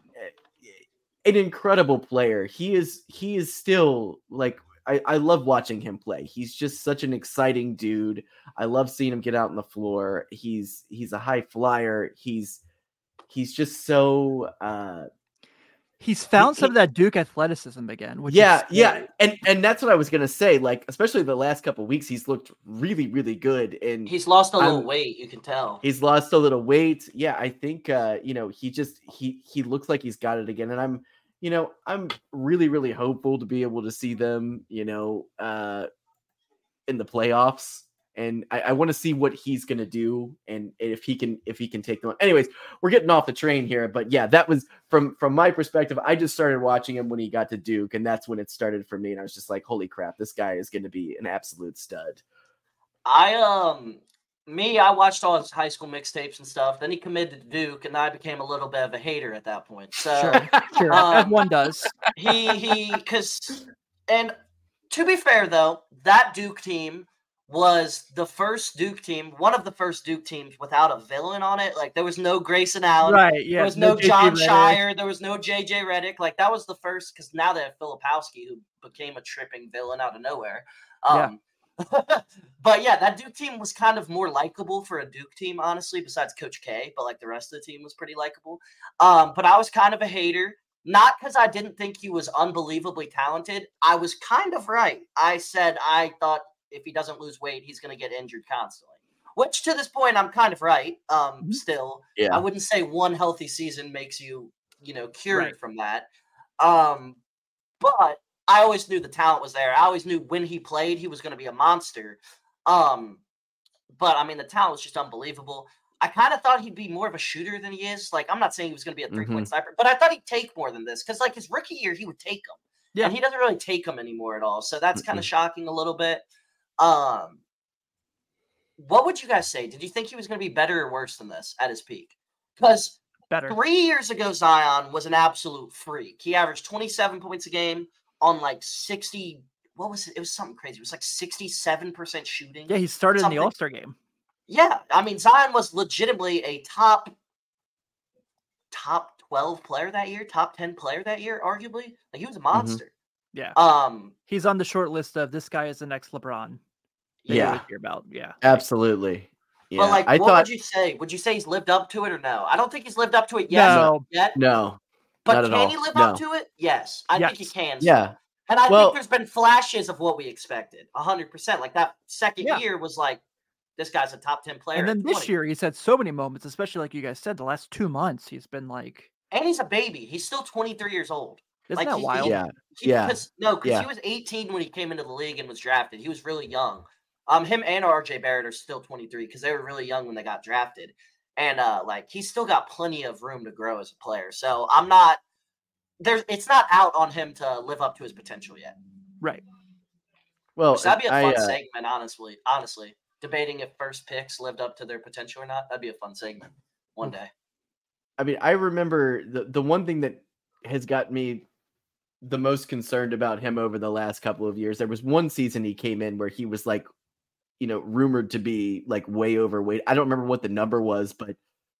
an incredible player. He is he is still like I, I love watching him play. He's just such an exciting dude. I love seeing him get out on the floor. He's he's a high flyer. He's he's just so uh he's found he, some of that Duke athleticism again. Which yeah, is yeah. And and that's what I was gonna say. Like, especially the last couple of weeks, he's looked really, really good. And he's lost a little I'm, weight, you can tell. He's lost a little weight. Yeah, I think uh, you know, he just he he looks like he's got it again. And I'm You know, I'm really, really hopeful to be able to see them, you know, uh, in the playoffs. And I, I want to see what he's going to do. And if he can, if he can take them. Anyways, we're getting off the train here. But yeah, that was from, from my perspective. I just started watching him when he got to Duke. And that's when it started for me. And I was just like, holy crap, this guy is going to be an absolute stud. I, um, Me, I watched all his high school mixtapes and stuff. Then he committed to Duke, and I became a little bit of a hater at that point. So Sure, sure. um, Everyone does. he he because and to be fair though, that Duke team was the first Duke team, one of the first Duke teams without a villain on it. Like there was no Grayson Allen, Right, yeah. there was no, J J John Redick. Shire, there was no J J Redick. Like that was the first, because now they have Filipowski, who became a tripping villain out of nowhere. Um, but yeah, that Duke team was kind of more likable for a Duke team, honestly, besides Coach K, but like the rest of the team was pretty likable. Um, but I was kind of a hater, not because I didn't think he was unbelievably talented. I was kind of right. I said I thought if he doesn't lose weight, he's going to get injured constantly, which to this point, I'm kind of right. Um, Mm-hmm. still, Yeah. I wouldn't say one healthy season makes you, you know, cured Right. from that. Um, but I always knew the talent was there. I always knew when he played, he was going to be a monster. Um, but I mean, the talent was just unbelievable. I kind of thought he'd be more of a shooter than he is. Like, I'm not saying he was going to be a three point Mhm. sniper, but I thought he'd take more than this because, like, his rookie year, he would take them. Yeah. And he doesn't really take them anymore at all. So that's kind Mm-mm. of shocking a little bit. Um, what would you guys say? Did you think he was going to be better or worse than this at his peak? Because Better. three years ago, Zion was an absolute freak. He averaged twenty-seven points a game on like sixty. What was it? It was something crazy. It was like sixty-seven percent shooting. Yeah, he started in Something- the All-Star game. Yeah, I mean, Zion was legitimately a top top twelve player that year, top ten player that year, arguably. Like he was a monster. Yeah. Um, He's on the short list of this guy is the next LeBron. that you Yeah. always hear about. Yeah. Absolutely. Yeah. but like, I what thought would you say? Would you say he's lived up to it or no? I don't think he's lived up to it yet. No. Yet, no. but not at can all. he live No. up to it? Yes, I think he Yes. can. Yeah. And I Well- think there's been flashes of what we expected. A hundred percent. Like that second Yeah. year was like, this guy's a top ten player. And then at this twenty. year he's had so many moments, especially like you guys said, the last two months he's been like, and he's a baby. He's still twenty-three years old. isn't Like, that he- wild? Yeah. He, Yeah. Cause, no, because Yeah. he was eighteen when he came into the league and was drafted. He was really young. Um, him and R J Barrett are still twenty-three because they were really young when they got drafted. And uh, like he's still got plenty of room to grow as a player. So I'm not there's it's not out on him to live up to his potential yet. Right. Well, Which that'd be a I, fun uh, segment, honestly. Honestly, debating if first picks lived up to their potential or not. That'd be a fun segment one day. I mean, I remember the the one thing that has got me the most concerned about him over the last couple of years. There was one season he came in where he was like, you know, rumored to be like way overweight. I don't remember what the number was, but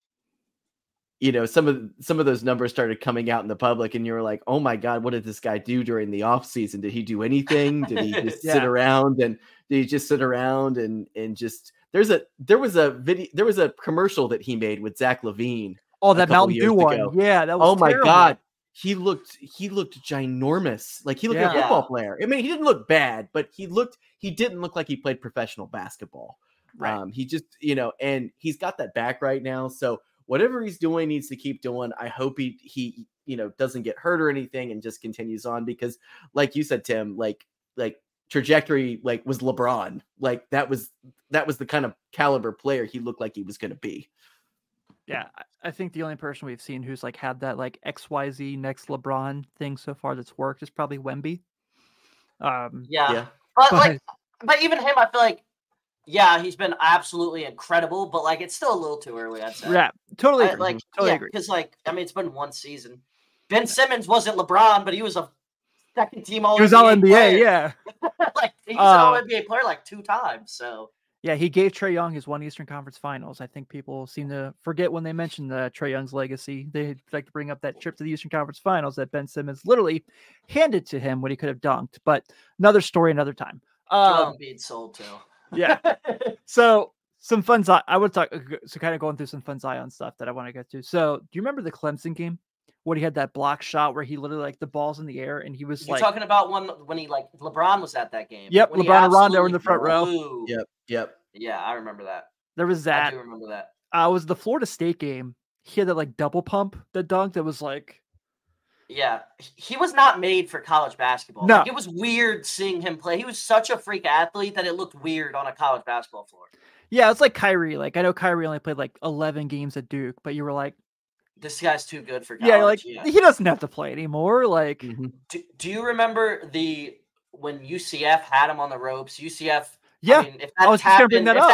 you know, some of some of those numbers started coming out in the public, and you were like, "Oh my God, what did this guy do during the off season? Did he do anything? Did he just sit Yeah. around and did he just sit around and and just?" There's a there was a video there was a commercial that he made with Zach LaVine. Oh, a that couple Mountain years Dew one. ago. Yeah, that was Oh my terrible. God. He looked he looked ginormous. Like he looked like a Yeah. football player. I mean, he didn't look bad, but he looked he didn't look like he played professional basketball. Right. Um, he just, you know, and he's got that back right now. So whatever he's doing needs to keep doing. I hope he he, you know, doesn't get hurt or anything and just continues on because like you said, Tim, like like trajectory like was LeBron. Like that was that was the kind of caliber player he looked like he was gonna be. Yeah, I- I think the only person we've seen who's like had that like X Y Z next LeBron thing so far that's worked is probably Wemby. Um, Yeah. Yeah. But But- like but even him, I feel like yeah, he's been absolutely incredible, but like it's still a little too early, I'd say. yeah, totally I- agree. like totally yeah, agree. because like I mean it's been one season. Ben Simmons wasn't LeBron, but he was a second team all He was all N B A, yeah, like he's Uh, an all N B A player like two times. So yeah. He gave Trey Young his one Eastern Conference Finals. I think people seem to forget when they mention the Trey Young's legacy. They like to bring up that trip to the Eastern Conference Finals that Ben Simmons literally handed to him when he could have dunked. But another story, another time. Joel Um, Embiid sold too. yeah. So some fun. Zi- I would talk. So kind of going through some fun Zion stuff that I want to get to. So do you remember the Clemson game when he had that block shot where he literally like the ball's in the air and he was You're like, talking about one when he like LeBron was at that game. Yep, when he LeBron and Rondo were in the front absolutely row. blew- Yep. Yep. Yeah, I remember that. there was I that. do remember that. Uh, it was the Florida State game. He had that like double pump that dunk that was like, Yeah, he- he was not made for college basketball. No. Like, it was weird seeing him play. He was such a freak athlete that it looked weird on a college basketball floor. yeah, it's like Kyrie. Like I know Kyrie only played like eleven games at Duke, but you were like, This guy's too good for college. yeah, you're like yeah. he doesn't have to play anymore. Like, Mhm. Do, do you remember the when U C F had him on the ropes? U C F. yeah, I mean, if I that was just gonna bring happened, that if up. that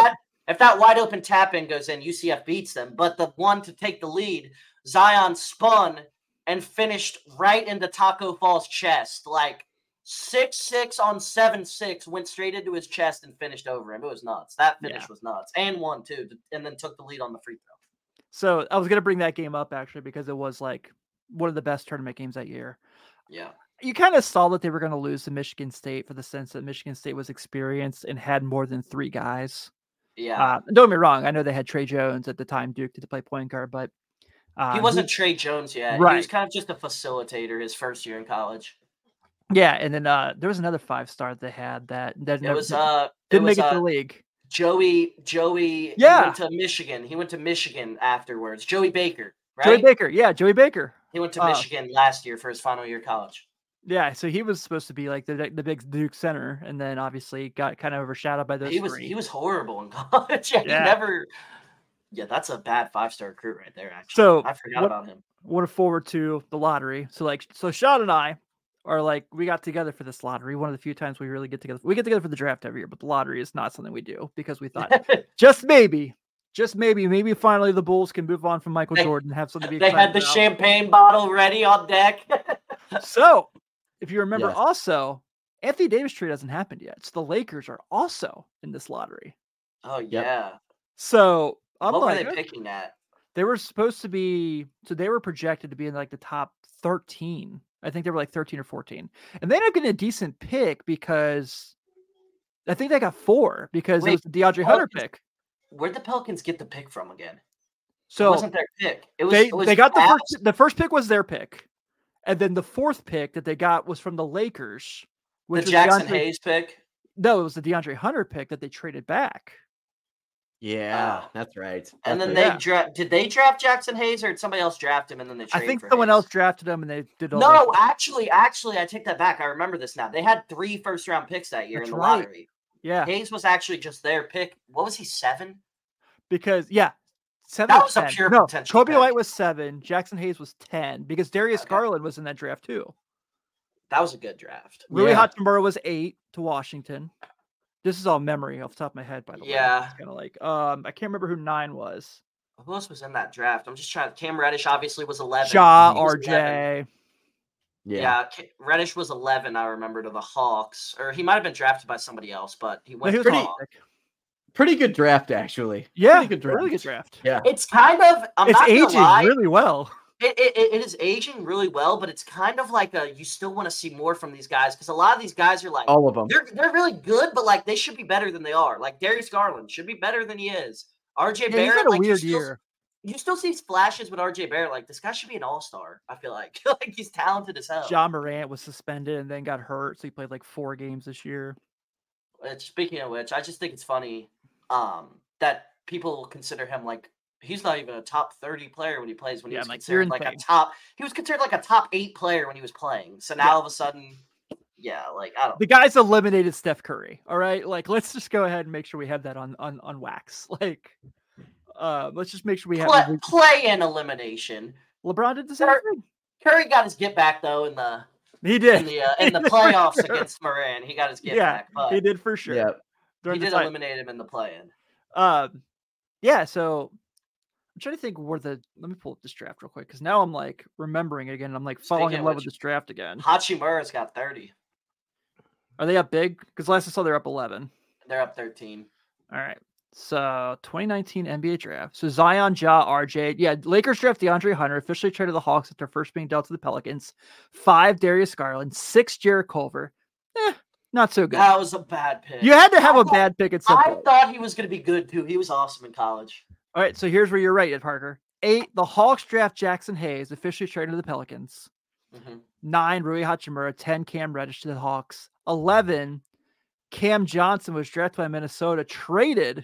If that wide open tap in goes in, U C F beats them. But the one to take the lead, Zion spun and finished right into Taco Fall's chest. Like six six on seven six, went straight into his chest and finished over him. It was nuts. That finish Yeah. was nuts. And won too, and then took the lead on the free throw. So I was going to bring that game up actually because it was like one of the best tournament games that year. Yeah. You kind of saw that they were going to lose to Michigan State for the sense that Michigan State was experienced and had more than three guys. Yeah. Uh, don't get me wrong. I know they had Trey Jones at the time, Duke, to play point guard, but uh, he wasn't Trey Jones yet. Right. He was kind of just a facilitator his first year in college. Yeah, and then uh, there was another five star they had that that It never, was uh didn't it was, make it to uh, the league. Joey Joey Yeah. he went to Michigan. He went to Michigan afterwards. Joey Baker, right? Joey Baker, yeah, Joey Baker. He went to uh, Michigan last year for his final year of college. Yeah, so he was supposed to be like the the big Duke center, and then obviously got kind of overshadowed by those He was three. he was horrible in college. yeah, Yeah. He never. Yeah, that's a bad five star recruit right there. Actually, So, I forgot what- about him. Looking forward to the lottery. So like, so Sean and I are like, we got together for this lottery. One of the few times we really get together. We get together for the draft every year, but the lottery is not something we do because we thought just maybe, just maybe, maybe finally the Bulls can move on from Michael They- Jordan and have something to be They excited had the about. champagne bottle ready on deck. So, if you remember, Yes. also Anthony Davis trade hasn't happened yet. So the Lakers are also in this lottery. oh yeah. So I'm What like, were they okay. picking at? They were supposed to be, so they were projected to be in like the top thirteen. I think they were like thirteen or fourteen. And they ended up getting a decent pick because I think they got four because Wait, it was the DeAndre Hunter Pelicans- pick. Where'd the Pelicans get the pick from again? it So wasn't their pick. It was. they, it was they got the Cavs. first, the first pick was their pick. And then the fourth pick that they got was from the Lakers, The which was Jackson DeAndre, Hayes pick. No, it was the DeAndre Hunter pick that they traded back. Yeah, Oh. that's right. And That's then right. they Yeah. draft. Did they draft Jackson Hayes or did somebody else draft him and then they I traded think for someone Hayes? else drafted him and they did all No, those- actually, actually, I take that back. I remember this now. They had three first round picks that year That's in the right. lottery. Yeah, Hayes was actually just their pick. What was he, seven? because yeah, seven. That or was a ten. pure no. potential Kobe pick. White was seven. Jackson Hayes was ten because Darius Okay. Garland was in that draft too. That was a good draft. Rui Yeah. Hachimura was eight to Washington. This is all memory off the top of my head, by the way. Yeah. It's kind of like um, I can't remember who nine was. Who else was in that draft? I'm just trying. Cam Reddish obviously was eleven. Shaw, He was R eleven. J. Yeah. Yeah, K- Reddish was eleven. I remember to the Hawks, or he might have been drafted by somebody else, but he No, went. he was to a the Hawk Hawks. pick. Pretty good draft, actually. Yeah, Pretty good draft. really good draft. Yeah. It's kind of. I'm it's not gonna aging lie. really well. It, it, it it is aging really well, but it's kind of like a, you still want to see more from these guys because a lot of these guys are like All of them. they're they're really good, but like they should be better than they are. Like Darius Garland should be better than he is. R J Yeah, he's Barrett, had a like you weird still, year. you still see flashes with R J Barrett. Like this guy should be an all star. I feel like like he's talented as hell. John Morant was suspended and then got hurt, so he played like four games this year. Uh, Speaking of which, I just think it's funny um, that people consider him like he's not even a top thirty player when he plays. When he Yeah, was I'm like, you're considered like a insane. top, he was considered like a top eight player when he was playing. So now Yeah. all of a sudden, yeah, like I don't. The guy's eliminated Steph Curry. All right, like let's just go ahead and make sure we have that on on on wax. Like, uh, let's just make sure we have Play, we- play in elimination. LeBron did the same Curry- thing. Curry got his get back though in the He in did. the uh, in the He did for playoffs sure. against Moran. He got his get Yeah, back, but he did for sure. Yeah. he During the did time. eliminate him in the play-in. Um, yeah. So I'm trying to think where the. Let me pull up this draft real quick because now I'm like remembering it again. And I'm like falling Speaking in of love which- with this draft again. Hachimura's got thirty. Are they up big? Because last I saw they're up eleven. They're up thirteen. All right. So twenty nineteen N B A draft. So Zion, Ja, R J. Yeah, Lakers draft DeAndre Hunter, officially traded the Hawks after first being dealt to the Pelicans. Five, Darius Garland. Six, Jarrett Culver. Eh, not so good. That was a bad pick. You had to have I a thought- bad pick at some I point. thought he was going to be good too. He was awesome in college. All right, so here's where you're right, Ed Parker. Eight, the Hawks draft Jackson Hayes, officially traded to the Pelicans. hmm Nine, Rui Hachimura. Ten, Cam Reddish to the Hawks. Eleven, Cam Johnson was drafted by Minnesota, traded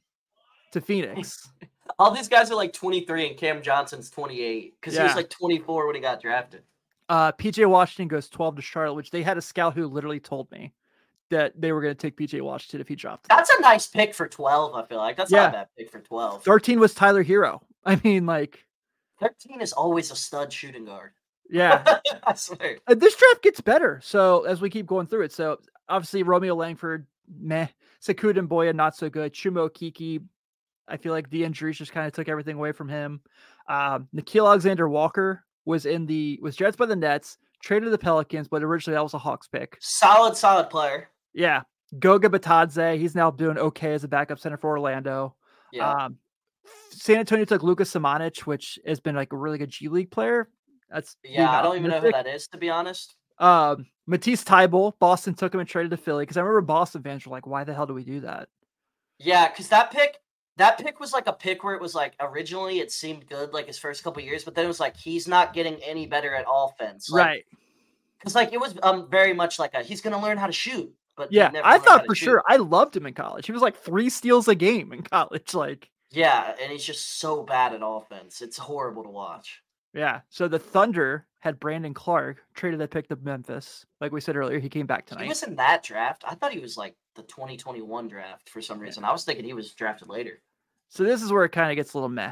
to Phoenix. All these guys are like twenty-three, and Cam Johnson's twenty-eight because he was Yeah. like twenty-four when he got drafted. Uh, P J Washington goes twelve to Charlotte, which they had a scout who literally told me that they were going to take P J Washington if he dropped. That's a nice pick for twelve. I feel like that's Yeah. not a bad pick for twelve. thirteen was Tyler Hero. I mean, like, thirteen is always a stud shooting guard. yeah. I swear. Uh, this draft gets better. So as we keep going through it, so obviously Romeo Langford meh. Sakuda and Boya, not so good. Chumo Kiki, I feel like the injuries just kind of took everything away from him. Um, Nickeil Alexander-Walker was in the was drafted by the Nets, traded to the Pelicans, but originally that was a Hawks pick. Solid, solid player. Yeah. Goga Batadze, he's now doing okay as a backup center for Orlando. Yeah. Um, San Antonio took Lucas Samanic, which has been like a really good G League player. That's Yeah, I don't even know who that is, to be honest. Um, Matisse Thybulle, Boston took him and traded to Philly because I remember Boston fans were like, "Why the hell do we do that?" Yeah, because that pick, that pick was like a pick where it was like originally it seemed good like his first couple years, but then it was like he's not getting any better at offense, like, right? Because like it was um very much like a he's gonna learn how to shoot, but yeah, never I thought for shoot. sure I loved him in college. He was like three steals a game in college, like yeah, and he's just so bad at offense. It's horrible to watch. Yeah, so the Thunder had Brandon Clark, traded that pick to Memphis. Like we said earlier, he came back tonight. He was in that draft. I thought he was like the twenty twenty-one draft for some reason. I was thinking he was drafted later. So this is where it kind of gets a little meh.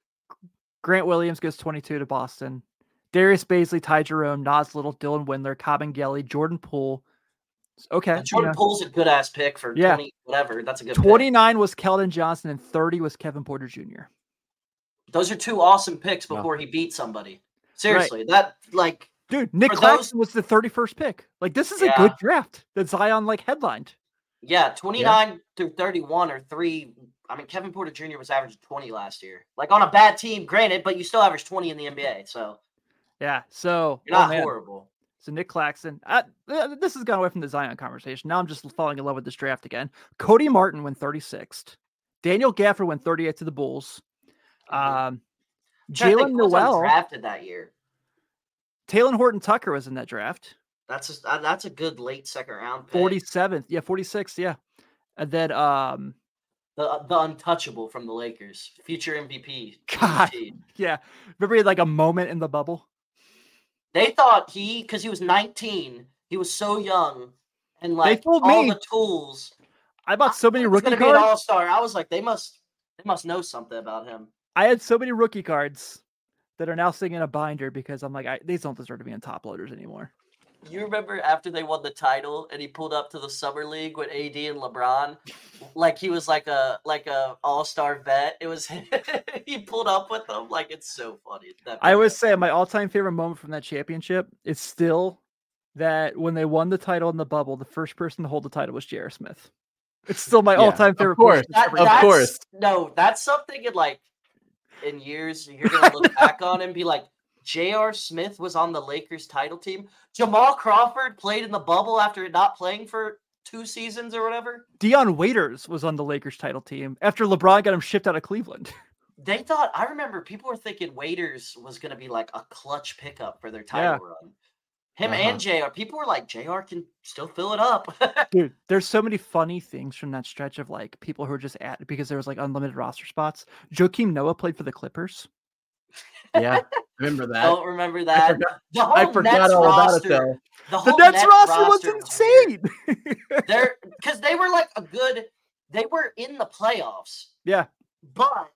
Grant Williams goes twenty-two to Boston. Darius Baisley, Ty Jerome, Nas Little, Dylan Windler, Kabengele, Jordan Poole. Okay. And Jordan yeah. Poole's a good ass pick for yeah. twenty whatever. That's a good twenty-nine pick. Was Keldon Johnson and thirty was Kevin Porter Junior Those are two awesome picks before wow. he beat somebody. Seriously, right. that like dude, Nick Claxton those... was the thirty-first pick. Like this is a yeah. good draft that Zion like headlined. Yeah, twenty-nine yeah. through thirty-one or three. I mean, Kevin Porter Junior was averaging twenty last year. Like on a bad team, granted, but you still averaged twenty in the N B A. So yeah, so you're not oh, horrible. So Nick Claxton, I, this has gone away from the Zion conversation. Now I'm just falling in love with this draft again. Cody Martin went thirty-sixth. Daniel Gafford went thirty-eighth to the Bulls. Um, Jalen Noel drafted that year. Taylor Horton Tucker was in that draft. That's a, that's a good late second round pick. forty-seventh, yeah, forty-sixth, yeah. And then um, the the untouchable from the Lakers, future M V P. God, yeah. Remember he had like a moment in the bubble. They thought he, because he was nineteen, he was so young, and like they told all me, the tools. I bought so many rookie gonna cards. Be an all-star. I was like, they must, they must know something about him. I had so many rookie cards that are now sitting in a binder because I'm like, I, these don't deserve to be in top loaders anymore. You remember after they won the title and he pulled up to the summer league with A D and LeBron, like he was like a like a all-star vet. It was he pulled up with them. Like it's so funny. I always say my all-time favorite moment from that championship is still that when they won the title in the bubble, the first person to hold the title was J R. Smith. It's still my yeah, all-time favorite. Of course, that, of course. No, that's something in like in years you're gonna look back on and be like, J R. Smith was on the Lakers title team. Jamal Crawford played in the bubble after not playing for two seasons or whatever. Dion Waiters was on the Lakers title team after LeBron got him shipped out of Cleveland. They thought, I remember people were thinking Waiters was going to be like a clutch pickup for their title yeah. run. Him uh-huh. and J R. People were like, J R can still fill it up. Dude, there's so many funny things from that stretch of like people who were just at because there was like unlimited roster spots. Joakim Noah played for the Clippers. Yeah, remember that. Don't remember that. I forgot, the whole I forgot Nets all roster, about it, though. The, the Nets, Nets roster, roster was insane. Was They're because they were like a good. They were in the playoffs. Yeah, but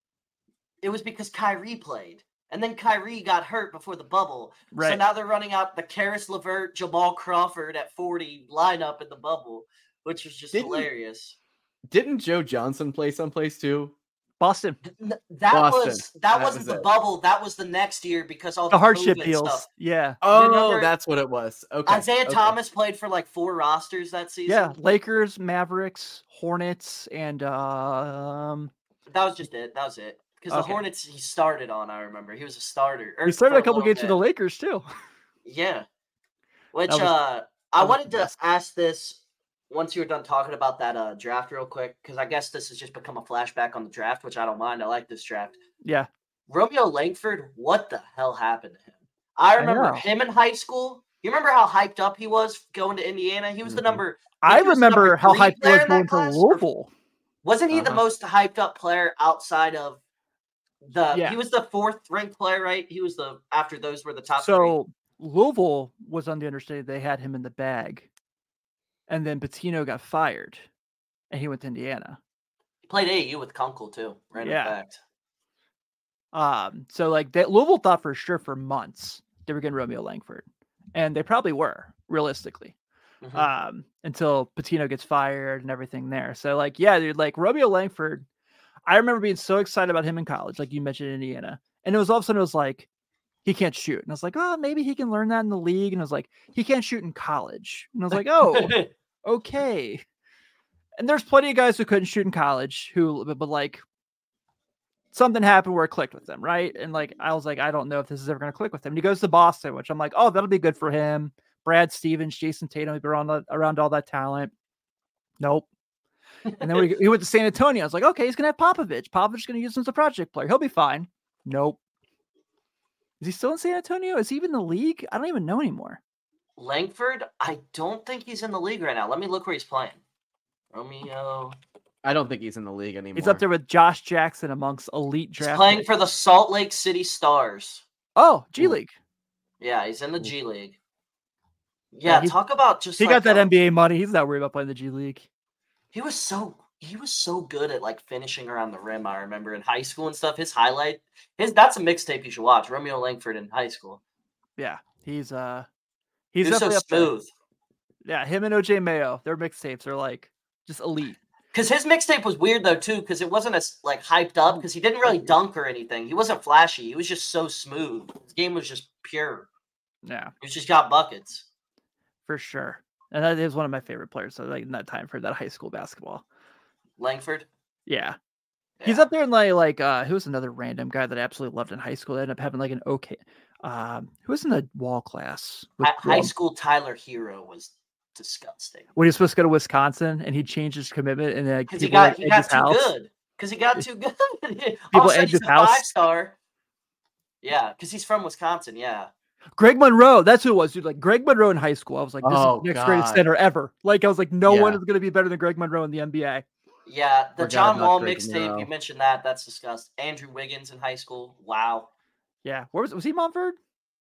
it was because Kyrie played, and then Kyrie got hurt before the bubble. Right. So now they're running out the Karis LeVert, Jamal Crawford at forty lineup in the bubble, which was just didn't, hilarious. Didn't Joe Johnson play someplace too? Boston. That Boston. was that, that wasn't was the it. bubble. That was the next year because all the, the hardship COVID deals. Stuff. Yeah. Oh, Remember, that's what it was. Okay. Isaiah okay. Thomas played for like four rosters that season. Yeah, Lakers, Mavericks, Hornets, and uh, um. That was just it. That was it. Because okay. the Hornets he started on. I remember he was a starter. He started a couple a games bit. for the Lakers too. Yeah. Which was, uh, I wanted to ask this. Once you're done talking about that uh, draft real quick, because I guess this has just become a flashback on the draft, which I don't mind. I like this draft. Yeah. Romeo Langford, what the hell happened to him? I remember I him in high school. You remember how hyped up he was going to Indiana? He was the number. I, I remember number how hyped he was going to Louisville. Wasn't he uh-huh. the most hyped up player outside of the yeah. he was the fourth ranked player, right? He was the after those were the top so three. Louisville was on the understanding they had him in the bag. And then Pitino got fired, and he went to Indiana. He played A A U with Kunkel too, right? Yeah. In fact. Um. So like that, Louisville thought for sure for months they were getting Romeo Langford, and they probably were realistically. mm-hmm. um, until Patino gets fired and everything there. So like, yeah, dude, like Romeo Langford, I remember being so excited about him in college, like you mentioned in Indiana. And it was all of a sudden, it was like, he can't shoot. And I was like, oh, maybe he can learn that in the league. And I was like, he can't shoot in college. And I was like, oh, okay. And there's plenty of guys who couldn't shoot in college who, but, but like something happened where it clicked with them. Right. And like, I was like, I don't know if this is ever going to click with him. And he goes to Boston, which I'm like, oh, that'll be good for him. Brad Stevens, Jason Tatum, he'd be around, the, around all that talent. Nope. And then we, he went to San Antonio. I was like, okay, he's going to have Popovich. Popovich is going to use him as a project player. He'll be fine. Nope. Is he still in San Antonio? Is he even in the league? I don't even know anymore. Langford, I don't think he's in the league right now. Let me look where he's playing. Romeo. I don't think he's in the league anymore. He's up there with Josh Jackson amongst elite draft. He's playing players. For the Salt Lake City Stars. Oh, G League. Yeah, he's in the G League. Yeah, yeah talk about just he like got that a, N B A money. He's not worried about playing the G League. He was so he was so good at like finishing around the rim. I remember in high school and stuff. His highlight, his that's a mixtape you should watch. Romeo Langford in high school. Yeah, he's uh, he's he so smooth. Yeah, him and O J Mayo, their mixtapes are like just elite. Because his mixtape was weird though too, because it wasn't as like hyped up. Because he didn't really dunk or anything. He wasn't flashy. He was just so smooth. His game was just pure. Yeah, he just got buckets for sure. And that is one of my favorite players. So like in that time for that high school basketball. Langford? Yeah. yeah. He's up there in like, like uh, who was another random guy that I absolutely loved in high school? That ended up having like an okay. Um, who was in the wall class? High, high school Tyler Hero was disgusting. When he was supposed to go to Wisconsin and he changed his commitment and then because he got, he got too house. good. Because he got too good. People edged his house. Five star. Yeah, because he's from Wisconsin. Yeah. Greg Monroe, that's who it was, dude. Like Greg Monroe in high school, I was like, this oh, is the next God. greatest center ever. Like I was like, no yeah. one is going to be better than Greg Monroe in the N B A. Yeah, the Forgot John Wall mixtape, you mentioned that. That's disgusting. Andrew Wiggins in high school. Wow. Yeah, where was was he? Montford?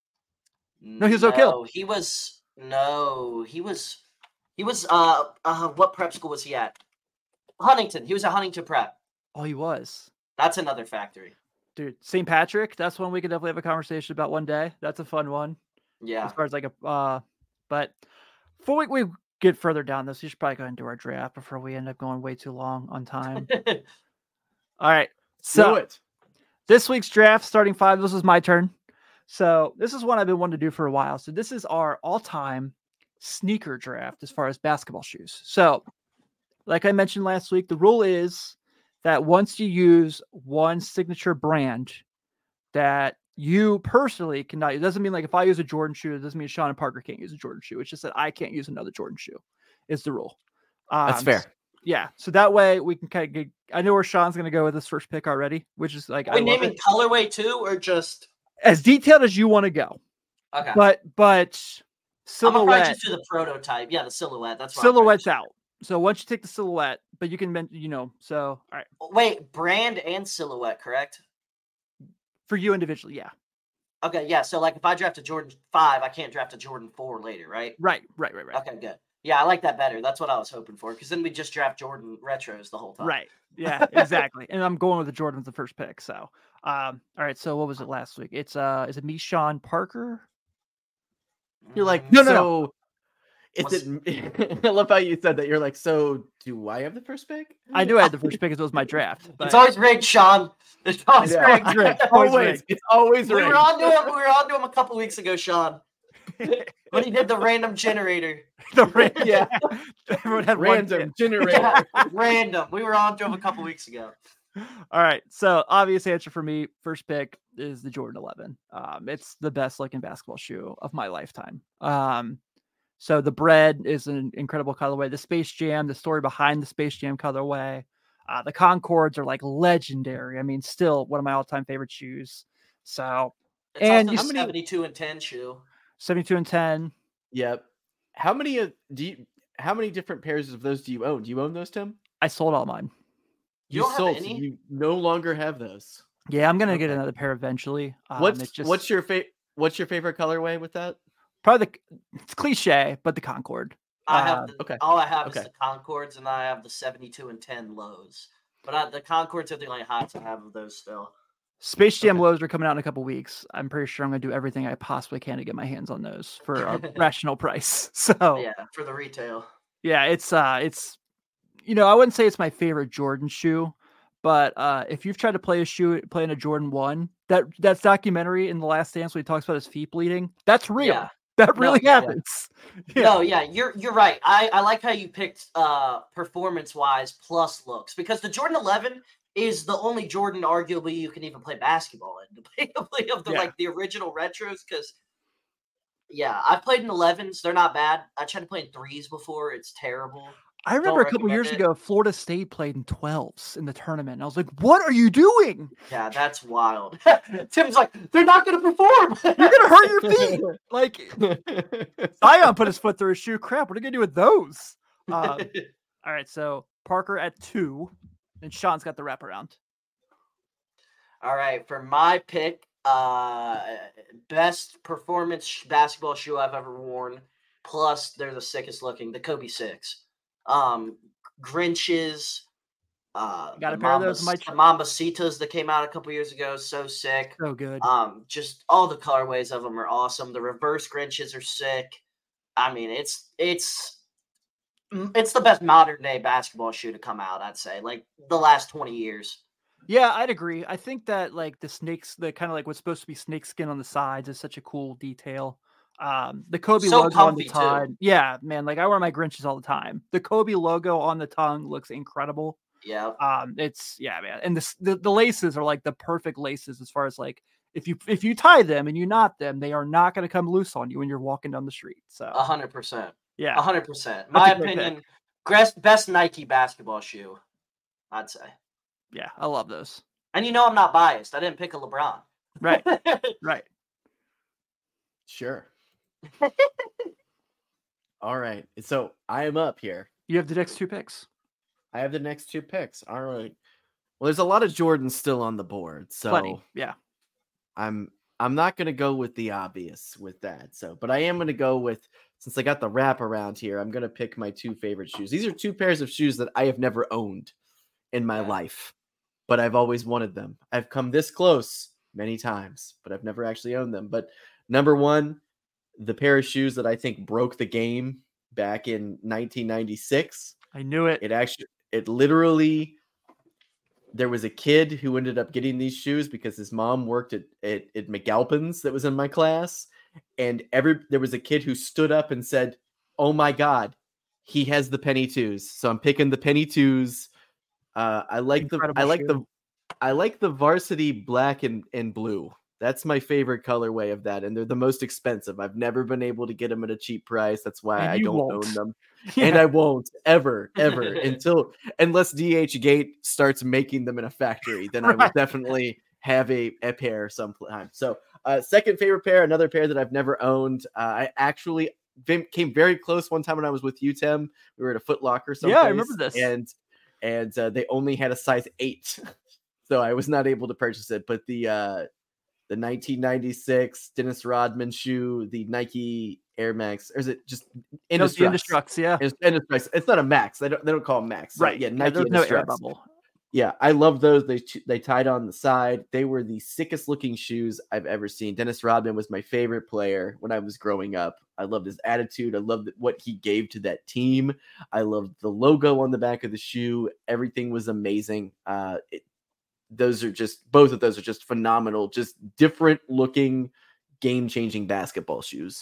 No, he was no, Oak Hill. He was no, he was he was uh uh what prep school was he at? Huntington. He was at Huntington Prep. Oh, he was. That's another factory. Dude, Saint Patrick, that's one we could definitely have a conversation about one day. That's a fun one. Yeah. As far as like a, uh, but before we, we get further down this, we should probably go into our draft before we end up going way too long on time. All right. So Do it. This week's draft, starting five, this is my turn. So this is one I've been wanting to do for a while. So this is our all-time sneaker draft as far as basketball shoes. So like I mentioned last week, the rule is that once you use one signature brand that you personally cannot, it doesn't mean like if I use a Jordan shoe, it doesn't mean Sean and Parker can't use a Jordan shoe. It's just that I can't use another Jordan shoe is the rule. Um, That's fair. Yeah. So that way we can kind of get, I know where Sean's going to go with his first pick already, which is like, are we naming it. Colorway too, or just as detailed as you want to go. Okay. But, but silhouette. I'm going to just do the prototype. Yeah. The silhouette. That's silhouette's out. So once you take the silhouette, but you can, you know, so, all right. Wait, brand and silhouette, correct? For you individually, yeah. Okay, yeah. So, like, if I draft a Jordan five, I can't draft a Jordan four later, right? Right, right, right, right. Okay, good. Yeah, I like that better. That's what I was hoping for, because then we just draft Jordan retros the whole time. Right. Yeah, exactly. And I'm going with the Jordan with the first pick. So, um, all right. So, what was it last week? It's uh, is it me, Sean Parker? You're like, no, so... no, no. Is it, I love how you said that. You're like, so do I have the first pick? I knew I had the first pick because it was my draft. But... It's always rigged, Sean. It's always yeah. rigged. rigged. Always, always. It's always we rigged. Were on to him, we were on to him a couple weeks ago, Sean. When he did the random generator. The ra- yeah. Everyone had random generator. Yeah, random. We were on to him a couple weeks ago. All right. So obvious answer for me, first pick is the Jordan eleven. Um, it's the best looking basketball shoe of my lifetime. Um, So the bread is an incredible colorway. The Space Jam, the story behind the Space Jam colorway, uh, the Concords are like legendary. I mean, still one of my all-time favorite shoes. So, it's and also you, seventy-two and ten shoe. seventy-two and ten. Yep. How many uh, do you? How many different pairs of those do you own? Do you own those, Tim? I sold all mine. You, you sold. So you no longer have those. Yeah, I'm gonna okay. get another pair eventually. Um, what's just... what's your favorite? What's your favorite colorway with that? Probably the, it's cliche, but the Concord. I have uh, the, okay. All I have okay. is the Concords, and I have the seventy-two and ten lows. But I, the Concords are the only highs I have of those still. Space Jam Okay. lows are coming out in a couple weeks. I'm pretty sure I'm going to do everything I possibly can to get my hands on those for a rational price. So Yeah, for the retail. yeah, it's uh, it's you know, I wouldn't say it's my favorite Jordan shoe, but uh, if you've tried to play a shoe, playing a Jordan one, that that's documentary in The Last Dance when he talks about his feet bleeding, that's real. Yeah. That No, really yeah. happens. Yeah. No, yeah, you're you're right. I, I like how you picked uh performance wise plus looks, because the Jordan eleven is the only Jordan arguably you can even play basketball in. Debatably of the Yeah. like the original retros, because yeah, I've played in elevens. They're not bad. I tried to play in threes before. It's terrible. I remember a couple recommend years it. ago, Florida State played in twelves in the tournament. And I was like, what are you doing? Yeah, that's wild. Tim's like, they're not going to perform. You're going to hurt your feet. Like, Zion put his foot through his shoe. Crap, what are you going to do with those? Um, all right, so Parker at two, and Sean's got the wraparound. All right, for my pick, uh, best performance sh- basketball shoe I've ever worn. Plus, they're the sickest looking. The Kobe Six, um, Grinches. Uh, Got a the pair of those in my Mambas- the Mambacitas that came out a couple years ago. So sick. So good. Um, just all the colorways of them are awesome. The reverse Grinches are sick. I mean, it's it's it's the best modern day basketball shoe to come out. I'd say, like the last twenty years. Yeah, I'd agree. I think that like the snakes, the kind of like what's supposed to be snake skin on the sides is such a cool detail. Um, the Kobe So logo on the comfy, too. tongue. Yeah, man. Like I wear my Grinches all the time. The Kobe logo on the tongue looks incredible. Yeah. Um, it's yeah, man. And the, the the laces are like the perfect laces as far as like if you if you tie them and you knot them, they are not going to come loose on you when you're walking down the street. So A hundred percent. yeah, A hundred percent. That's My a great opinion, best best Nike basketball shoe, I'd say. yeah, I love those. And you know I'm not biased. I didn't pick a LeBron. Right, right. Sure. All right. So I am up here. You have the next two picks. I have the next two picks. All right. Well, there's a lot of Jordans still on the board, so Plenty. Yeah. I'm I'm not gonna go with the obvious with that. So, but I am gonna go with, since I got the wrap around here, I'm gonna pick my two favorite shoes. These are two pairs of shoes that I have never owned in my Yeah. life, but I've always wanted them. I've come this close many times, but I've never actually owned them. But number one, the pair of shoes that I think broke the game back in nineteen ninety-six. I knew it. It actually, it literally, there was a kid who ended up getting these shoes because his mom worked at, at, at McAlpin's that was in my class. And every, there was a kid who stood up and said, oh my God, he has the penny twos. So I'm picking the penny twos. Uh, I like Incredible the, I like shoe. the, I like the varsity black and, and blue. That's my favorite colorway of that. And they're the most expensive. I've never been able to get them at a cheap price. That's why And I you don't won't. own them. Yeah. And I won't ever, ever until, unless D H Gate starts making them in a factory, then I will Right. definitely have a, a pair sometime. So, uh, second favorite pair, another pair that I've never owned. Uh, I actually came came very close one time when I was with you, Tim. We were at a Foot Locker someplace. Yeah, I remember this. And, and uh, they only had a size eight. So I was not able to purchase it. But the, uh, the nineteen ninety-six Dennis Rodman shoe, the Nike Air Max, or is it just No, the Indestructs? Indestructs, yeah. It's Indestructs. It's not a Max. They don't. They don't call them Max. So, Right. Yeah. Nike there's no air Indestructs. bubble. Yeah, I love those. They they tied on the side. They were the sickest looking shoes I've ever seen. Dennis Rodman was my favorite player when I was growing up. I loved his attitude. I loved what he gave to that team. I loved the logo on the back of the shoe. Everything was amazing. Uh, it, those are just, both of those are just phenomenal, just different looking, game changing basketball shoes.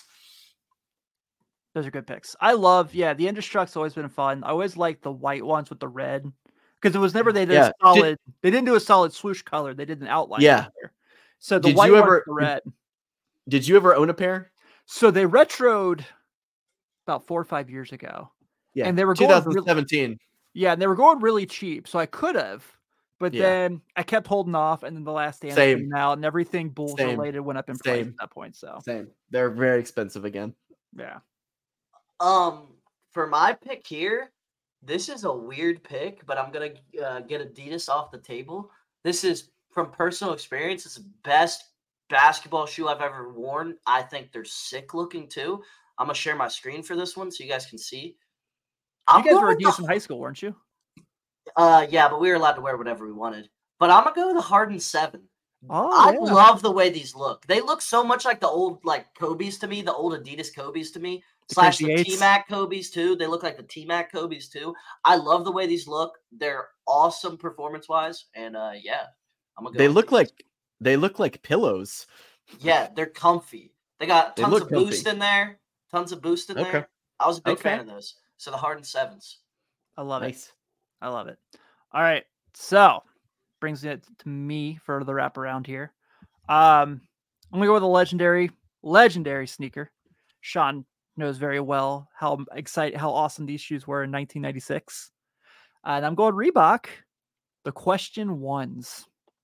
Those are good picks. I love, yeah, the Indestruct's always been fun. I always like the white ones with the red because it was never they did Yeah, a did- solid. they didn't do a solid swoosh color. They did an outline. Yeah. color. So the Did white you one's ever- the red. Did you ever own a pair? So they retroed about four or five years ago. Yeah, And they were going really- twenty seventeen. Yeah, and they were going really cheap, so I could have, but Yeah. then I kept holding off, and then the last dance Same. came out, and everything Bulls Same. related went up in price Same. at that point. So Same. They're very expensive again. yeah, Um, for my pick here, this is a weird pick, but I'm gonna uh, get Adidas off the table. This is from personal experience. It's the best basketball shoe I've ever worn. I think they're sick looking too. I'm gonna share my screen for this one so you guys can see. I'm you guys going were with the- Adidas in high school, weren't you? Uh, yeah, but we were allowed to wear whatever we wanted. But I'm gonna go with the Harden Seven. Oh, I yeah. love the way these look. They look so much like the old like Kobe's to me, the old Adidas Kobe's to me, The slash the Crazy T Eights. Mac Kobe's too. They look like the T Mac Kobe's too. I love the way these look. They're awesome performance wise, and uh, yeah, I'm gonna go. They with look these. like they look like pillows. Yeah, they're comfy. They got They tons look of boost comfy. in there. Tons of boost in Okay. there. I was a big Okay. fan of those. So the Harden sevens. I love it. Nice. I love it. All right. So brings it to me for the wraparound here. Um, I'm gonna go with a legendary, legendary sneaker. Sean knows very well how excited, how awesome these shoes were in nineteen ninety-six. And I'm going Reebok, the Question Ones.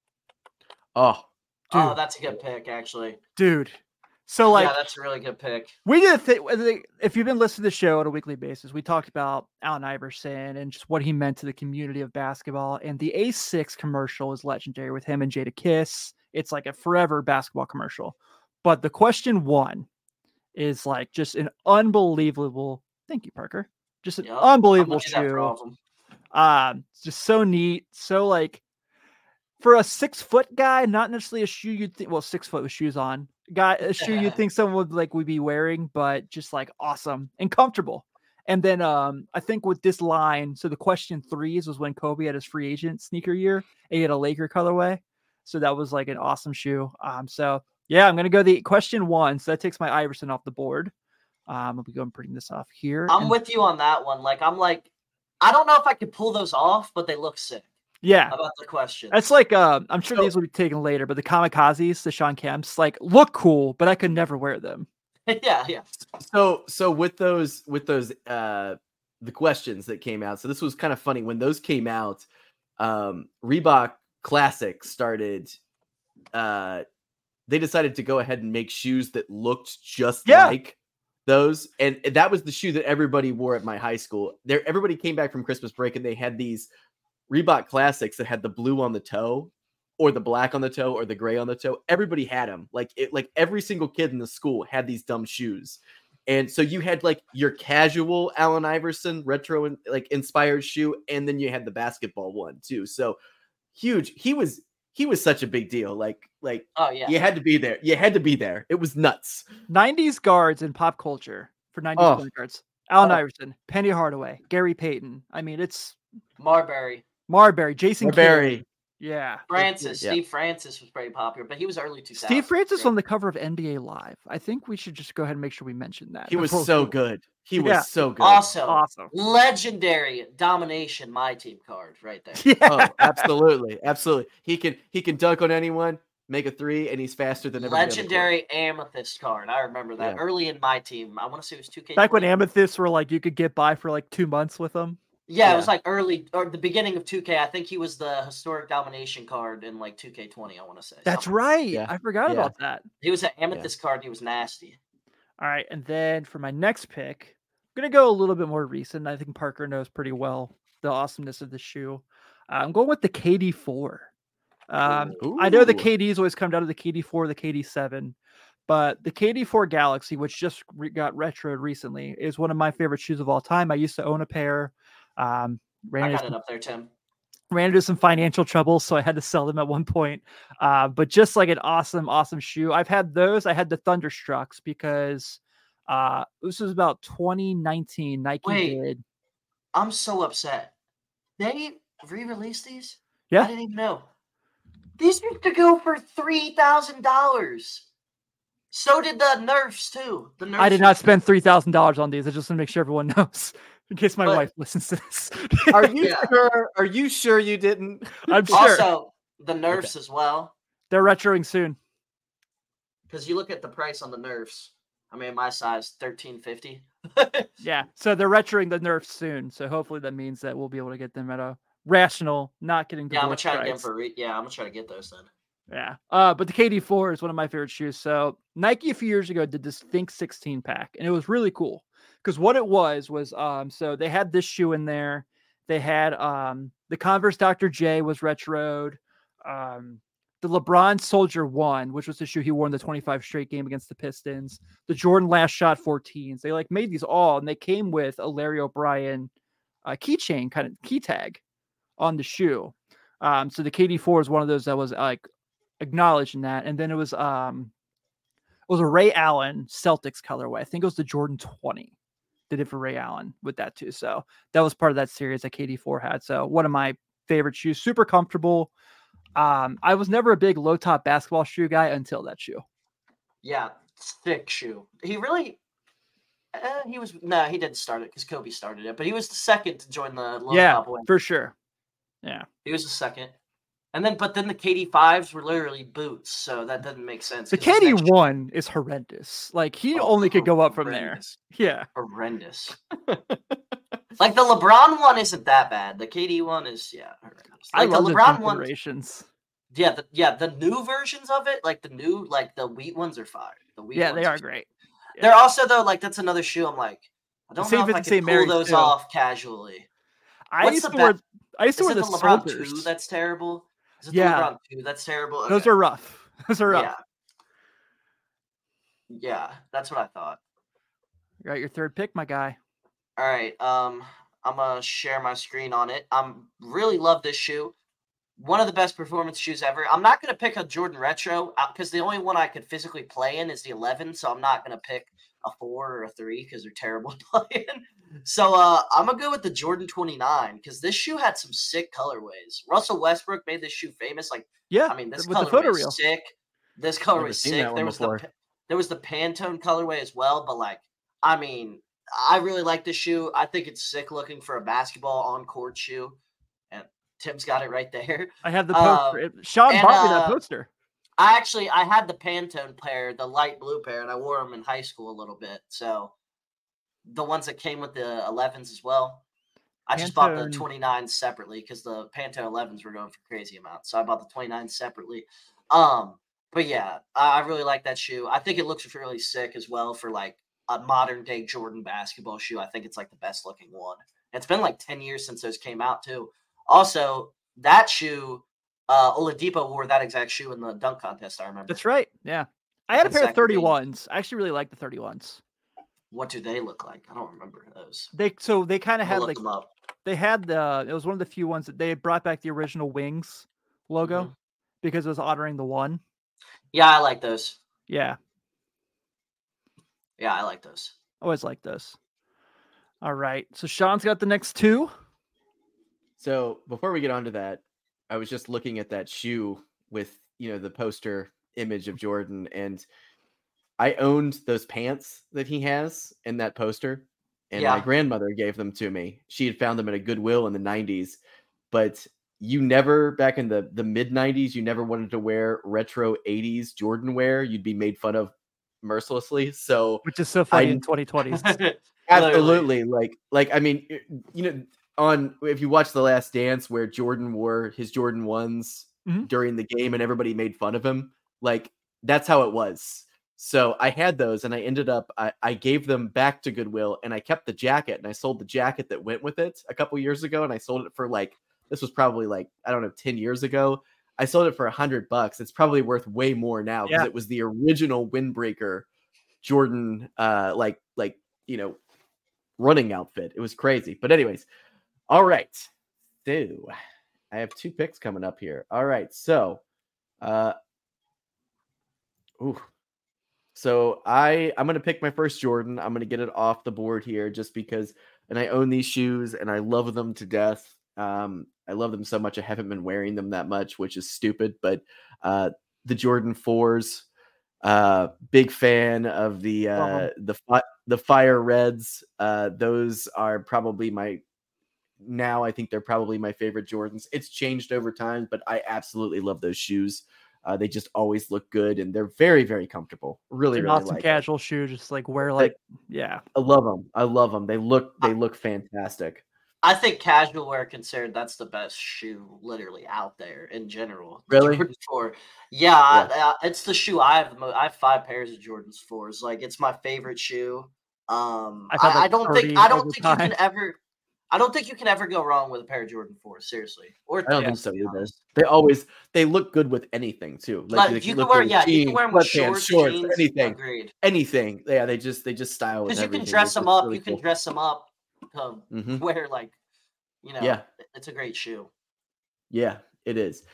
Oh, Dude. Oh, that's a good pick, actually. Dude. So like yeah, that's a really good pick. we did a thing. If you've been listening to the show on a weekly basis, we talked about Allen Iverson and just what he meant to the community of basketball. And the A six commercial is legendary with him and Jada Kiss. It's like a forever basketball commercial. But the Question One is like just an unbelievable. Thank you, Parker. Just an Yep, unbelievable I'm gonna do that for all shoe. of them. Um, it's just so neat. So like for a six foot guy, not necessarily a shoe you'd think. Well, six foot with shoes on. Got a shoe you'd think someone would like would be wearing, but just like awesome and comfortable. And then um, I think with this line, so the Question Threes was when Kobe had his free agent sneaker year, and he had a Laker colorway. So that was like an awesome shoe. Um, so yeah, I'm gonna go the Question One. So that takes my Iverson off the board. Um, I'll be going putting this off here. I'm and, with you on that one. Like, I'm like, I don't know if I could pull those off, but they look sick. yeah, About the question. it's like uh, I'm sure So- these will be taken later, but the Kamikazes, the Sean Kemps, like look cool, but I could never wear them. yeah, yeah. So so with those with those uh the questions that came out. So this was kind of funny when those came out. Um, Reebok Classic started. Uh, they decided to go ahead and make shoes that looked just Yeah. like those, and that was the shoe that everybody wore at my high school. There, everybody came back from Christmas break and they had these Reebok Classics that had the blue on the toe, or the black on the toe, or the gray on the toe. Everybody had them. Like it, like every single kid in the school had these dumb shoes. And so you had like your casual Allen Iverson retro and like inspired shoe, and then you had the basketball one too. So huge. He was he was such a big deal. Like like Oh, yeah. you had to be there. You had to be there. It was nuts. nineties guards in pop culture for nineties Oh. point guards. Allen Oh. Iverson, Penny Hardaway, Gary Payton. I mean, it's Marbury. Marbury, Jason Kidd. Barry. Yeah. Francis. Yeah. Steve Francis was very popular, but he was early two thousands. Steve Francis on the cover of N B A Live. I think we should just go ahead and make sure we mention that. He was before- so good. He Yeah. was so good. Also, Awesome. legendary domination my team card right there. Yeah. Oh, absolutely. Absolutely. He can he can dunk on anyone, make a three, and he's faster than everybody on the court. Legendary amethyst card. I remember that Yeah. early in my team. I want to say it was two K. Back when amethysts were like you could get by for like two months with them. Yeah, Yeah. it was like early or the beginning of two K. I think he was the historic domination card in like two K twenty, I want to say. That's something. right. Yeah. I forgot Yeah. about that. He was an amethyst card. He was nasty. All right. And then for my next pick, I'm going to go a little bit more recent. I think Parker knows pretty well the awesomeness of the shoe. Uh, I'm going with the K D four. Um, I know the Ooh. K Ds always come down to the K D four, the K D seven, but the K D four Galaxy, which just re- got retroed recently, is one of my favorite shoes of all time. I used to own a pair. Um, ran I into got it up there, Tim. ran into some financial trouble, so I had to sell them at one point. Uh, but just like an awesome, awesome shoe. I've had those. I had the Thunderstrucks because uh, this was about twenty nineteen. Nike Wait. did. I'm so upset. They re-released these? Yeah. I didn't even know. These used to go for three thousand dollars. So did the Nerfs too. The Nerfs I did not spend three thousand dollars on these. I just want to make sure everyone knows, in case my But- wife listens to this. Are you Yeah. sure? Are you sure you didn't? I'm sure Also, the Nerfs as well. they're retroing soon. Because you look at the price on the Nerfs. I mean, my size, thirteen fifty. Yeah, so they're retroing the Nerfs soon. So hopefully that means that we'll be able to get them at a rational, not getting Yeah, I'm gonna divorced try to get 'em price. for re- yeah, I'm gonna try to get those then. Yeah. Uh, but the K D four is one of my favorite shoes. So Nike a few years ago did this Think sixteen pack, and it was really cool because what it was was um, so they had this shoe in there. They had um the Converse Doctor J was retroed. Um, the LeBron Soldier One, which was the shoe he wore in the twenty-five straight game against the Pistons. The Jordan Last Shot fourteens. They like made these all, and they came with a Larry O'Brien uh, keychain kind of key tag on the shoe. Um, so the K D four is one of those that was like acknowledging that. And then it was um it was a Ray Allen Celtics colorway. I think it was the Jordan twenty. Did it for Ray Allen with that too. So that was part of that series that K D four had. So one of my favorite shoes, super comfortable. Um, I was never a big low top basketball shoe guy until that shoe. Yeah, thick shoe. He really, uh, he was no, he didn't start it because Kobe started it, but he was the second to join the low Yeah, top one. for sure. Yeah, he was the second, and then but then the K D fives were literally boots, so that doesn't make sense. the K D one is horrendous. Like he Oh, only could go up from horrendous. there. Yeah, Horrendous. Like the LeBron one isn't that bad. The K D one is yeah. Horrendous. I Like love the the LeBron one. generations. Yeah, the, yeah, the new versions of it, like the new, like the wheat ones are fire. The wheat Yeah, ones they are great. They're Yeah. also though, like that's another shoe. I'm like, I don't Saint know if I Vincent can Saint pull Mary's those too. off casually. I What's used the to wear. best- I used to Is wear it the, the LeBron Soldiers. two that's terrible? Is it Yeah. the LeBron two that's terrible? Those Okay. are rough. Those are rough. Yeah. Yeah, that's what I thought. You got your third pick, my guy. All right, um, I'm gonna share my screen on it. I'm really love this shoe. One of the best performance shoes ever. I'm not gonna pick a Jordan Retro because the only one I could physically play in is the eleven, so I'm not gonna pick a four or a three because they're terrible to play in. So uh, I'm gonna go with the Jordan twenty-nine because this shoe had some sick colorways. Russell Westbrook made this shoe famous. Like, Yeah, I mean, this with the photo colorway reel. is sick. This colorway Never is seen sick. that one There was before. the there was the Pantone colorway as well, but like, I mean, I really like this shoe. I think it's sick looking for a basketball on court shoe. And Tim's got it right there. I have the Uh, poster. It- Sean and, bought me that uh, poster. I actually I had the Pantone pair, the light blue pair, and I wore them in high school a little bit. So the ones that came with the elevens as well. I just bought the Pantone- twenty-nines separately because the Pantone elevens were going for crazy amounts. So I bought the twenty-nines separately. Um, but yeah, I I really like that shoe. I think it looks really sick as well for like a modern day Jordan basketball shoe. I think it's like the best looking one. And it's been like ten years since those came out too. Also, that shoe, uh, Oladipo wore that exact shoe in the dunk contest. I remember. That's right. Yeah. I had a And pair of Zach LaVine. thirty-ones. I actually really like the thirty-ones. What do they look like? I don't remember those. They so they kind of I'll had look like them up. they had the it was one of the few ones that they had brought back the original Wings logo Mhm. because it was honoring the one. Yeah, I like those. Yeah, Yeah, I like those. always like those. All right, so Sean's got the next two. So before we get on to that, I was just looking at that shoe with, you know, the poster image of Jordan, and I owned those pants that he has in that poster, and my Yeah. grandmother gave them to me. She had found them at a Goodwill in the nineties, but you never, back in the, the mid nineties, you never wanted to wear retro eighties Jordan wear. You'd be made fun of mercilessly. So Which is so funny I- in twenty twenties. absolutely, like, like I mean, y- you know, on if you watch The Last Dance, where Jordan wore his Jordan ones Mhm. during the game, and everybody made fun of him, like that's how it was. So I had those, and I ended up I, I gave them back to Goodwill, and I kept the jacket, and I sold the jacket that went with it a couple years ago, and I sold it for like this was probably like I don't know ten years ago. I sold it for a hundred bucks. It's probably worth way more now because Yeah. it was the original windbreaker Jordan, uh, like like you know, running outfit. It was crazy. But anyways, all right. So I have two picks coming up here. All right. So, uh, ooh. So I I'm gonna pick my first Jordan. I'm gonna get it off the board here just because, and I own these shoes and I love them to death. Um, I love them so much. I haven't been wearing them that much, which is stupid. But uh, the Jordan fours, uh, big fan of the uh, Uh-huh. the fi- the Fire Reds. Uh, those are probably my now. I think they're probably my favorite Jordans. It's changed over time, but I absolutely love those shoes. Uh, they just always look good, and they're very, very comfortable. Really, An really awesome like them. casual shoe, just like wear like yeah. I love them. I love them. They look they look fantastic. I think casual wear considered that's the best shoe literally out there in general. Really? Jordan four. Yeah, I, I, it's the shoe I have the most. I have five pairs of Jordans fours. Like it's my favorite shoe. Um, I've had, I, I like, don't thirty think I don't over think you can time. ever. I don't think you can ever go wrong with a pair of Jordan fours. Seriously, or I don't think threes, so to be either. honest. They always they look good with anything too. Like, they you can look wear, good with yeah, you can jeans, wear them with sweatpants, shorts, shorts, jeans. anything, Agreed. anything. Yeah, they just they just style with Because you everything. can dress It's them just up. really You can cool. dress them up to Mhm. wear like, you know. Yeah. It's a great shoe. Yeah, it is.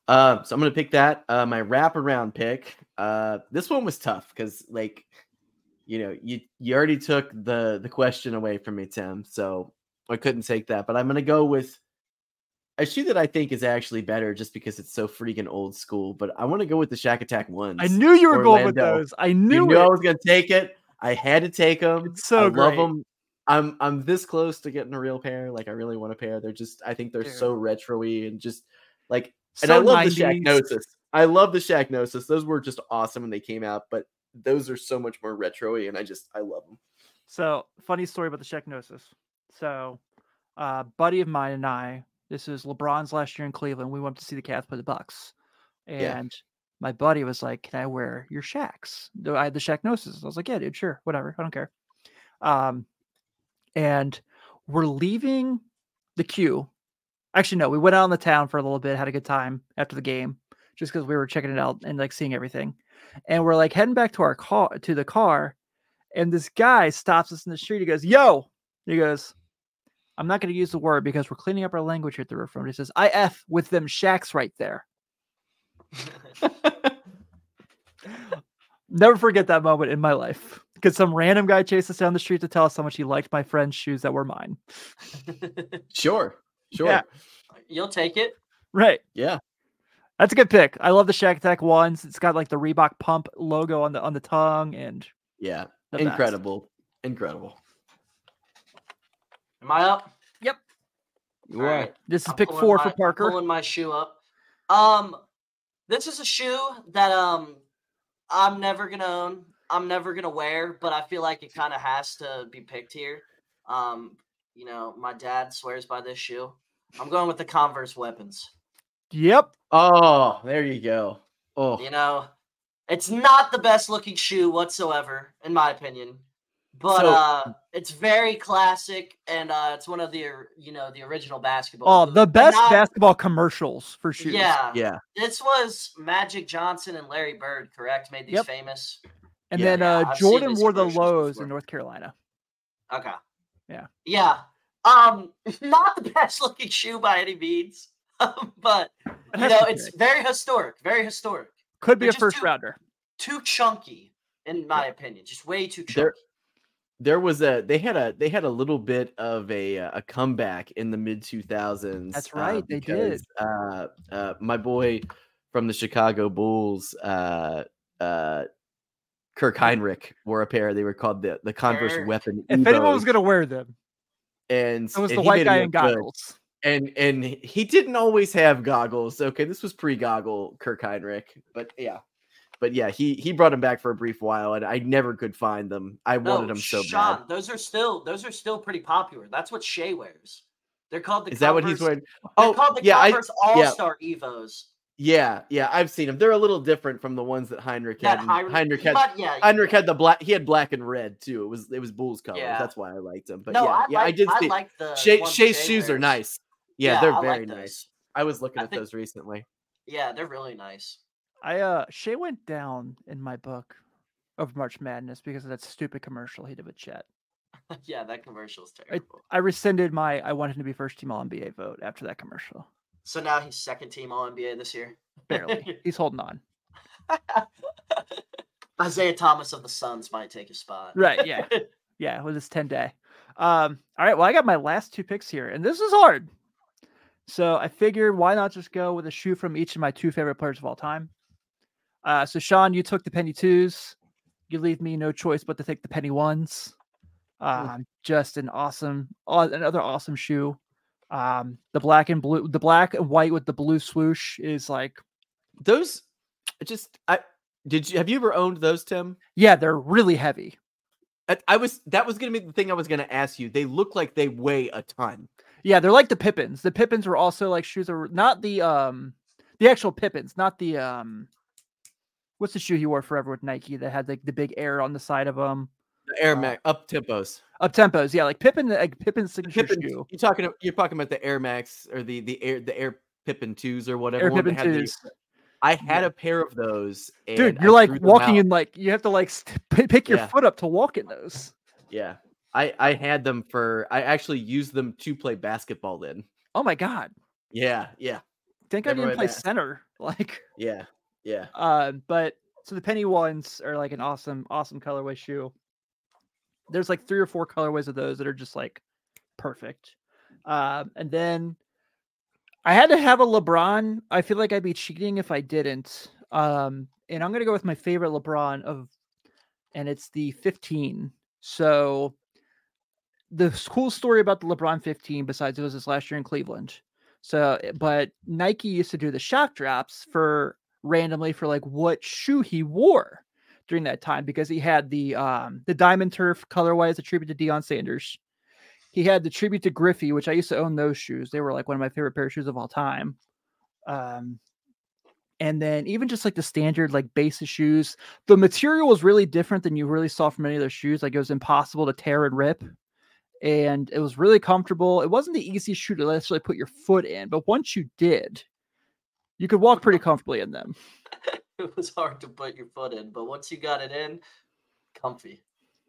Uh, so I'm gonna pick that. Uh, my wraparound pick. Uh, this one was tough because, like, you know, you you already took the the question away from me, Tim. So I couldn't take that. But I'm gonna go with a shoe that I think is actually better, just because it's so freaking old school. But I want to go with the Shack Attack ones. I knew you were Orlando. going with those. I knew you knew it. I was gonna take it. I had to take them. It's so I great. love them. I'm I'm this close to getting a real pair. Like, I really want a pair. They're just, I think they're Dude. so retro-y and just like, and So I love nineties. the Shacknosis. I love the Shacknosis. Those were just awesome when they came out, but those are so much more retro-y, and I just, I love them. So, funny story about the Shacknosis. So, uh, buddy of mine and I, this is LeBron's last year in Cleveland. We went to see the Cavs play the Bucks, and Yeah. my buddy was like, "Can I wear your Shacks?" I had the Shacknosis. I was like, "Yeah, dude, sure, whatever. I don't care." Um, and we're leaving the queue. Actually, no, we went out in the town for a little bit, had a good time after the game, just because we were checking it out and like seeing everything. And we're like heading back to our car to the car, and this guy stops us in the street. He goes, "Yo," he goes, "I'm not going to use the word because we're cleaning up our language here at the River Front." He says, "I F with them Shacks right there." Never forget that moment in my life, because some random guy chased us down the street to tell us how much he liked my friend's shoes that were mine. Sure. Sure. Yeah. You'll take it. Right. Yeah. That's a good pick. I love the Shack Attack ones. It's got like the Reebok pump logo on the on the tongue, and Yeah. the best. Incredible. Incredible. Am I up? Yep. You All are. right. This is I'm pick pulling four my- for I'm Parker. Pulling my shoe up. Um, this is a shoe that um I'm never gonna own. I'm never gonna wear, but I feel like it kind of has to be picked here. Um, you know, my dad swears by this shoe. I'm going with the Converse Weapons. Yep. Oh, there you go. Oh, You know, it's not the best looking shoe whatsoever, in my opinion. But So- uh, it's very classic, and uh, it's one of the or- you know the original basketball. Oh, moves. the And best not- basketball commercials for shoes. Yeah, yeah. This was Magic Johnson and Larry Bird, correct? Made these Yep. famous. And Yeah. then Yeah, uh, I've seen Jordan these wore the commercials lows before. in North Carolina. Okay. Yeah. Yeah. Um, not the best looking shoe by any means, but It you has know to be it's picked. very historic. Very historic. Could be they're a just first too- rounder. Too chunky, in my opinion. Just way too chunky. There, there was a they had a they had a little bit of a uh, a comeback in the mid two thousands. That's right, they did. Uh, uh, my boy from the Chicago Bulls, uh, uh, Kirk Heinrich, wore a pair. They were called the the Converse Kirk. Weapon. If anyone was Evos, going to wear them, and it was and the he white made 'em guy in look good. goggles. And and he didn't always have goggles. Okay, this was pre-goggle Kirk Heinrich, but yeah, but yeah, he he brought him back for a brief while, and I never could find them. I No, wanted them so Sean, bad. those are still those are still pretty popular. That's what Shea wears. They're called the Is that what he's Converse- wearing? They're Oh, called the yeah, I, Converse All-Star Evos. yeah, yeah. I've seen them. They're a little different from the ones that Heinrich That had. and Heinrich, Heinrich had but yeah, Heinrich had the black. He had black and red too. It was it was Bulls colors. Yeah. That's why I liked him. But no, yeah, I yeah, I like, did I see. like the Shea, ones Shea's Shea shoes are wears. nice. Yeah, Yeah, they're I very like those. nice. I was looking I at think- those recently. Yeah, they're really nice. I uh Shea went down in my book of March Madness because of that stupid commercial he did with Chet. Yeah, that commercial is terrible. I rescinded my I wanted to be first team All N B A vote after that commercial. So now he's second team All N B A this year. Barely. He's holding on. Isaiah Thomas of the Suns might take his spot. Right, yeah. Yeah, with his ten day. Um, all right, well, I got my last two picks here, and this is hard. So I figured why not just go with a shoe from each of my two favorite players of all time. Uh, so Sean, you took the penny twos. You leave me no choice but to take the penny ones. Um, just an awesome, aw- another awesome shoe. Um, the black and blue, the black and white with the blue swoosh is like, Those, just I did you have you ever owned those, Tim? yeah, they're really heavy. I, I was that was gonna be the thing I was gonna ask you. They look like they weigh a ton. Yeah, they're like the Pippins. The Pippins were also like shoes that were not the um the actual Pippins, not the um what's the shoe he wore forever with Nike that had like the big air on the side of them. The Air Uh, Max up tempos. Up tempos, yeah, like Pippin, like Pippin's signature Pippin, shoe. you're talking you're talking about the Air Max or the the Air the Air Pippin twos or whatever. Air one that Pippin had the- twos. I had Yeah. a pair of those. And Dude, I you're like threw them walking out. in like you have to like st- p- pick your Yeah. foot up to walk in those. Yeah, I I had them for. I actually used them to play basketball in. Oh my god. Yeah, yeah. Thank God you Never didn't play mind that. center. Like, Yeah, yeah. uh, but so the penny ones are like an awesome, awesome colorway shoe. There's like three or four colorways of those that are just like perfect. Um, and then I had to have a LeBron. I feel like I'd be cheating if I didn't. Um, and I'm gonna go with my favorite LeBron of, and it's the fifteen. So the cool story about the LeBron fifteen, besides it was his last year in Cleveland. So, but Nike used to do the shock drops for randomly for like what shoe he wore during that time, because he had the um the Diamond Turf colorway as a tribute to Deion Sanders. He had the tribute to Griffey, which I used to own those shoes. They were like one of my favorite pair of shoes of all time. Um, and then even just like the standard like basis shoes, the material was really different than you really saw from any of their shoes. Like it was impossible to tear and rip. And it was really comfortable. It wasn't the easiest shoe to necessarily put your foot in, but once you did, you could walk pretty comfortably in them. It was hard to put your foot in, but once you got it in, comfy.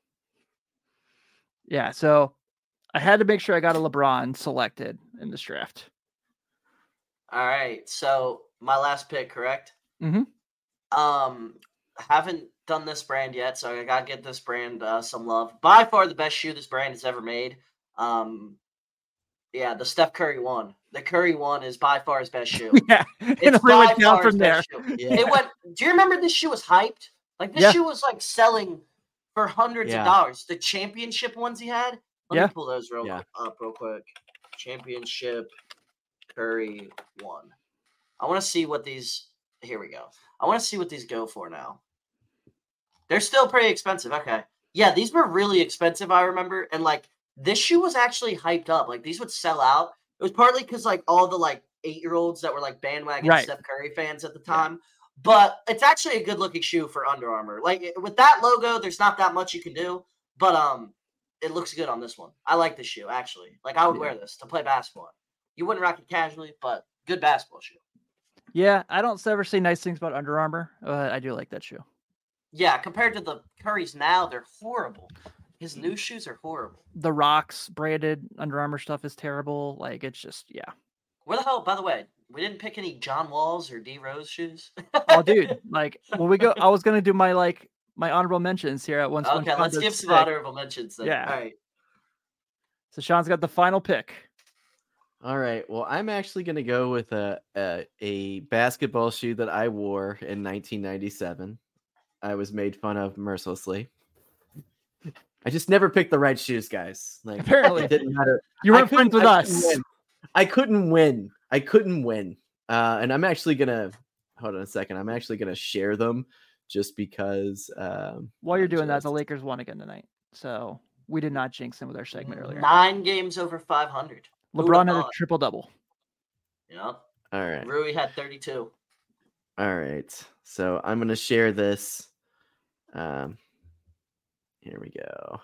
Yeah, so I had to make sure I got a LeBron selected in this draft. All right, so my last pick, correct? Mm-hmm. Um, haven't done this brand yet, so I gotta give this brand uh, some love. By far the best shoe this brand has ever made. Um, yeah, the Steph Curry one. The Curry one is by far his best shoe. Yeah, and It's it went by down far his from there. best shoe. Yeah. It went. Do you remember this shoe was hyped? Like this Yeah. shoe was like selling for hundreds Yeah. of dollars. The championship ones he had. Let Yeah. me pull those real Yeah. up real quick. Championship Curry one. I want to see what these. Here we go. I want to see what these go for now. They're still pretty expensive. Okay. Yeah, these were really expensive, I remember. And like this shoe was actually hyped up. Like these would sell out. It was partly because like all the like eight-year-olds that were like bandwagon Right. Steph Curry fans at the time. But it's actually a good-looking shoe for Under Armour. Like it- with that logo, there's not that much you can do. But um, it looks good on this one. I like this shoe, actually. Like I would Yeah. wear this to play basketball. You wouldn't rock it casually, but good basketball shoe. Yeah, I don't ever say nice things about Under Armour, but I do like that shoe. Yeah, compared to the Currys now, they're horrible. His new shoes are horrible. The Rocks branded Under Armour stuff is terrible. Like it's just, yeah. Where the hell, by the way, we didn't pick any John Walls or D Rose shoes. Oh, dude, like when we go, I was gonna do my like my honorable mentions here at once. when Okay, Sean let's does give some pick. honorable mentions then. Yeah. All right. So Sean's got the final pick. All right. Well, I'm actually going to go with a, a a basketball shoe that I wore in nineteen ninety-seven. I was made fun of mercilessly. I just never picked the right shoes, guys. Like Apparently. it didn't matter. You I weren't friends couldn't- with I couldn't us. win. I couldn't win. I couldn't win. Uh, and I'm actually gonna hold on a second. I'm actually gonna share them just because. Um, While you're I'm doing that, just- the Lakers won again tonight. So we did not jinx him with our segment earlier. Nine games over five hundred. Who LeBron would've had a thought? triple double. Yeah. All right. Rui had thirty-two. All right. So I'm gonna share this. Um, here we go.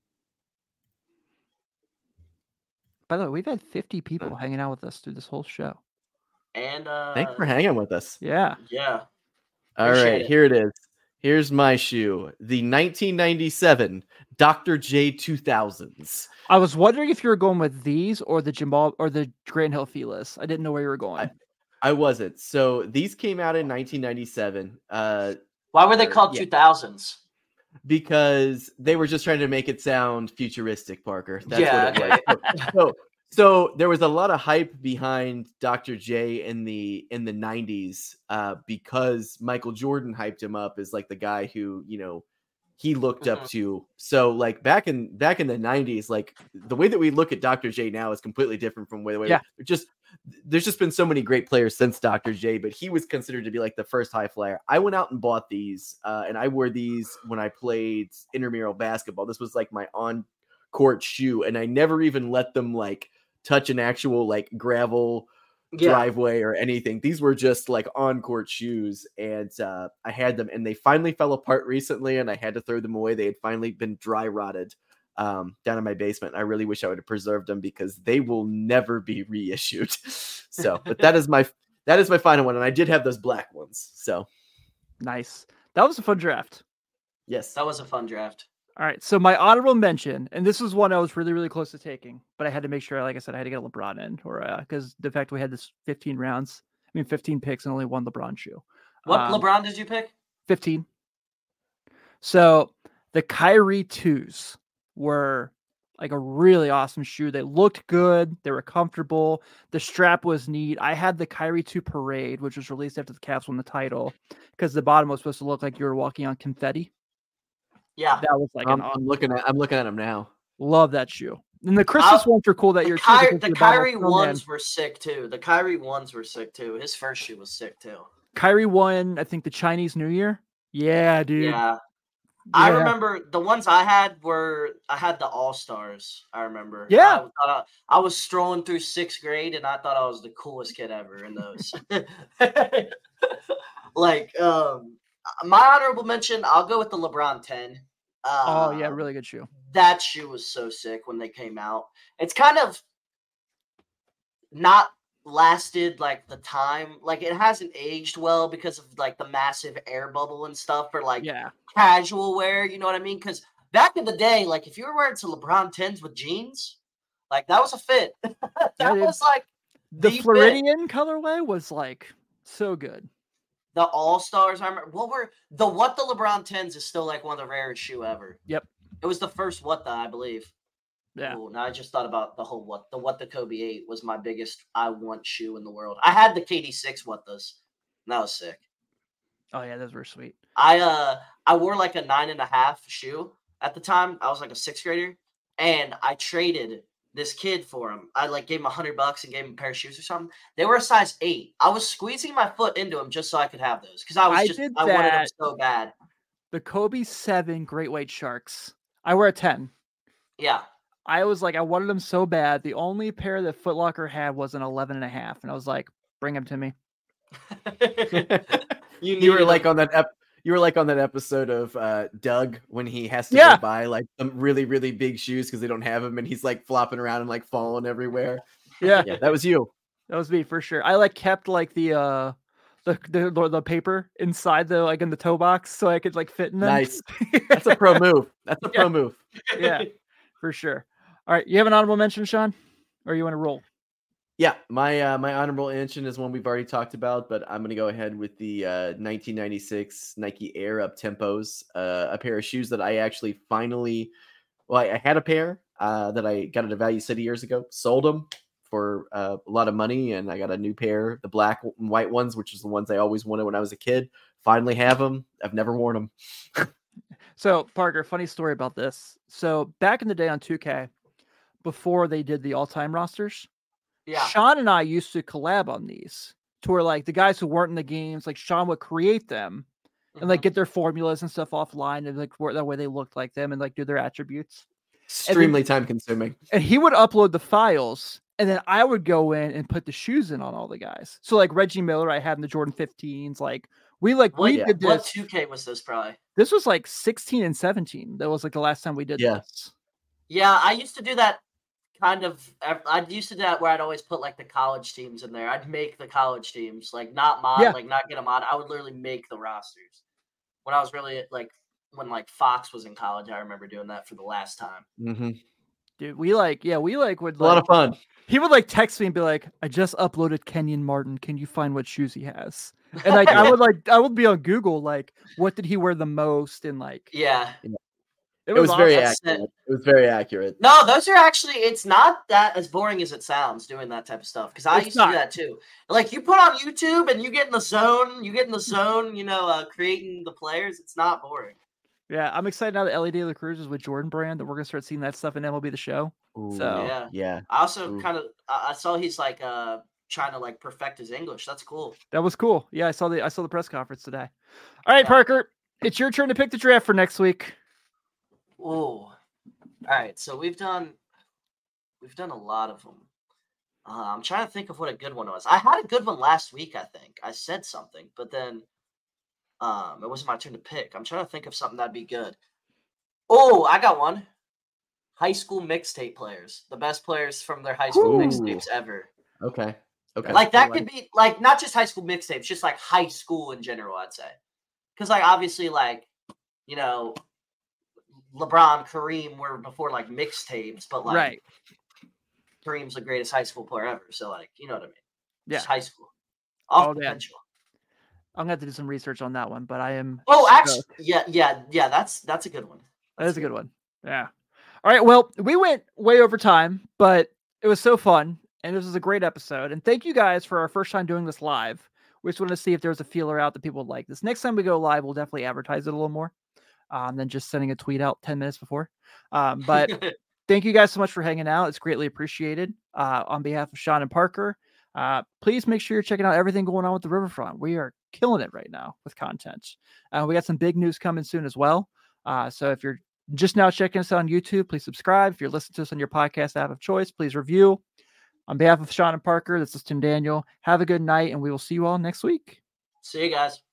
By the way, we've had fifty people hanging out with us through this whole show. And uh Thanks for hanging with us. Yeah. yeah. All Appreciate right, it. here it is. Here's my shoe, the nineteen ninety-seven Doctor J two thousands. I was wondering if you were going with these or the Jamal or the Grand Hill Felis. I didn't know where you were going. I wasn't. So these came out in nineteen ninety-seven uh, Why were they Or- called yeah. two thousands? because they were just trying to make it sound futuristic, Parker. That's Yeah, what it was. So, so there was a lot of hype behind Doctor J in the in the nineties uh, because Michael Jordan hyped him up as like the guy who, you know, he looked up Mhm. to. So like back in back in the nineties, like the way that we look at Doctor J now is completely different from the way Yeah. we just there's just been so many great players since Doctor J, but he was considered to be like the first high flyer. I went out and bought these, uh, and I wore these when I played intramural basketball. This was like my on court shoe, and I never even let them like touch an actual like gravel driveway or anything. These were just like on court shoes, and uh, I had them, and they finally fell apart recently, and I had to throw them away. They had finally been dry rotted um, down in my basement. I really wish I would have preserved them because they will never be reissued. So, but that is my that is my final one, and I did have those black ones. So, Nice. That was a fun draft. yes, That was a fun draft. All right. So my honorable mention, and this was one I was really, really close to taking, but I had to make sure, like I said, I had to get a LeBron in, or because the fact we had this fifteen rounds, mean, fifteen picks and only one LeBron shoe. What Um, LeBron did you pick? fifteen. So the Kyrie twos were like a really awesome shoe. They looked good. They were comfortable. The strap was neat. I had the Kyrie two Parade, which was released after the Cavs won the title, because the bottom was supposed to look like you were walking on confetti. Yeah. That was like I'm, an I'm looking at I'm looking at them now. Love that shoe. And the Christmas I- ones were cool that The, year Ky- too. the because bottom Kyrie was so ones man. were sick too. The Kyrie ones were sick too. His first shoe was sick too. Kyrie won, I think, the Chinese New Year. Yeah, dude. Yeah. I Yeah. remember the ones I had were I had the All Stars. I remember. Yeah. I, thought I, I was strolling through sixth grade and I thought I was the coolest kid ever in those. Like, um, my honorable mention, I'll go with the LeBron ten. Oh yeah, Um, really good shoe. That shoe was so sick when they came out. It's kind of not lasted like the time. Like it hasn't aged well because of like the massive air bubble and stuff for like Yeah. casual wear. You know what I mean? Because back in the day, like if you were wearing some LeBron tens with jeans, like that was a fit. that Yeah, dude. was like The the fit. Floridian colorway was like so good. The All Stars. I remember what were the what the LeBron tens is still like one of the rarest shoe ever. Yep. It was the first what the I believe. Yeah. Ooh, now I just thought about the whole what the what the Kobe eight was my biggest I want shoe in the world. I had the K D six what this. That was sick. Oh yeah, those were sweet. I uh I wore like a nine and a half shoe at the time. I was like a sixth grader, and I traded this kid for him. I like gave him a hundred bucks and gave him a pair of shoes or something. They were a size eight. I was squeezing my foot into them just so I could have those because I was I just did I wanted them that. so bad. The Kobe seven Great White Sharks. I wear a ten. Yeah. I was like, I wanted them so bad. The only pair that Foot Locker had was an eleven and a half. And I was like, bring them to me. you You were needed like them. on that ep- you were like on that episode of uh, Doug when he has to Yeah. go buy like some really really big shoes because they don't have them and he's like flopping around and like falling everywhere. Yeah, Yeah, that was you. that was me for sure. I like kept like the uh the the, the paper inside the like in the toe box so I could like fit in them. Nice. That's a pro move. That's a pro move. Yeah, for sure. All right, you have an honorable mention, Sean, or you want to roll? Yeah, my uh, my honorable mention is one we've already talked about, but I'm gonna go ahead with the uh, nineteen ninety-six Nike Air Up Tempos, uh, a pair of shoes that I actually finally, well, I, I had a pair uh, that I got at a Value City years ago, sold them for uh, a lot of money, and I got a new pair, the black and white ones, which is the ones I always wanted when I was a kid. Finally have them. I've never worn them. So, Parker, funny story about this. So, back in the day on two K, before they did the all-time rosters, Yeah. Sean and I used to collab on these to where like the guys who weren't in the games, like Sean would create them and like get their formulas and stuff offline and like where that way they looked like them and like do their attributes. Extremely time consuming. And he would upload the files and then I would go in and put the shoes in on all the guys. So like Reggie Miller, I had in the Jordan fifteens. Like we like What, we yeah. did what this. two K was this probably? This was like sixteen and seventeen. That was like the last time we did Yeah. this. Yeah, I used to do that kind of. I used to do that where I'd always put like the college teams in there. I'd make the college teams, like not mod, Yeah. like not get them on. I would literally make the rosters. When I was really like when like Fox was in college, I remember doing that for the last time. Mm-hmm. Dude, we like, yeah, we like would A lot like, of fun. he would like text me and be like, I just uploaded Kenyon Martin. Can you find what shoes he has? And like, I would like, I would be on Google, like, what did he wear the most? And like, Yeah. it It was, was very awesome. That's it. accurate. It was very accurate. No, those are actually. It's not that as boring as it sounds doing that type of stuff. Because I It's used to not. do that too. Like you put on YouTube and you get in the zone. You get in the zone. You know, uh, creating the players. It's not boring. Yeah, I'm excited now that Ellie De La Cruz is with Jordan Brand that we're gonna start seeing that stuff in M L B The Show. Ooh, So- Yeah. yeah. I also Ooh. kind of. I I saw he's like uh trying to like perfect his English. That's cool. That was cool. Yeah, I saw the I saw the press conference today. All right, Yeah. Parker, it's your turn to pick the draft for next week. Ooh. All right. So we've done. We've done a lot of them. Uh, I'm trying to think of what a good one was. I had a good one last week. I think I said something, but then um, it wasn't my turn to pick. I'm trying to think of something that'd be good. Oh, I got one. High school mixtape players, the best players from their high school Ooh. mixtapes ever. Okay. Okay. Like that I could be like not just high school mixtapes, just like high school in general. I'd say, because like obviously like you know, LeBron, Kareem were before like mixtapes, but like Right. Kareem's the greatest high school player ever. So like you know what I mean? Yeah. Just high school. Off Oh, the man. potential. I'm gonna have to do some research on that one, but I am. Oh, actually, stoked. yeah, yeah, yeah. That's that's a good one. That That's is a good one. Yeah. All right. Well, we went way over time, but it was so fun, and this was a great episode. And thank you guys for our first time doing this live. We just want to see if there's a feeler out that people would like this. Next time we go live, we'll definitely advertise it a little more um, than just sending a tweet out ten minutes before. Um, but thank you guys so much for hanging out. It's greatly appreciated. Uh, on behalf of Sean and Parker, uh, please make sure you're checking out everything going on with the Riverfront. We are killing it right now with content. Uh, we got some big news coming soon as well. Uh, so if you're just now checking us out on YouTube, please subscribe. If you're listening to us on your podcast app of choice, please review. On behalf of Sean and Parker, this is Tim Daniel. Have a good night, and we will see you all next week. See you guys.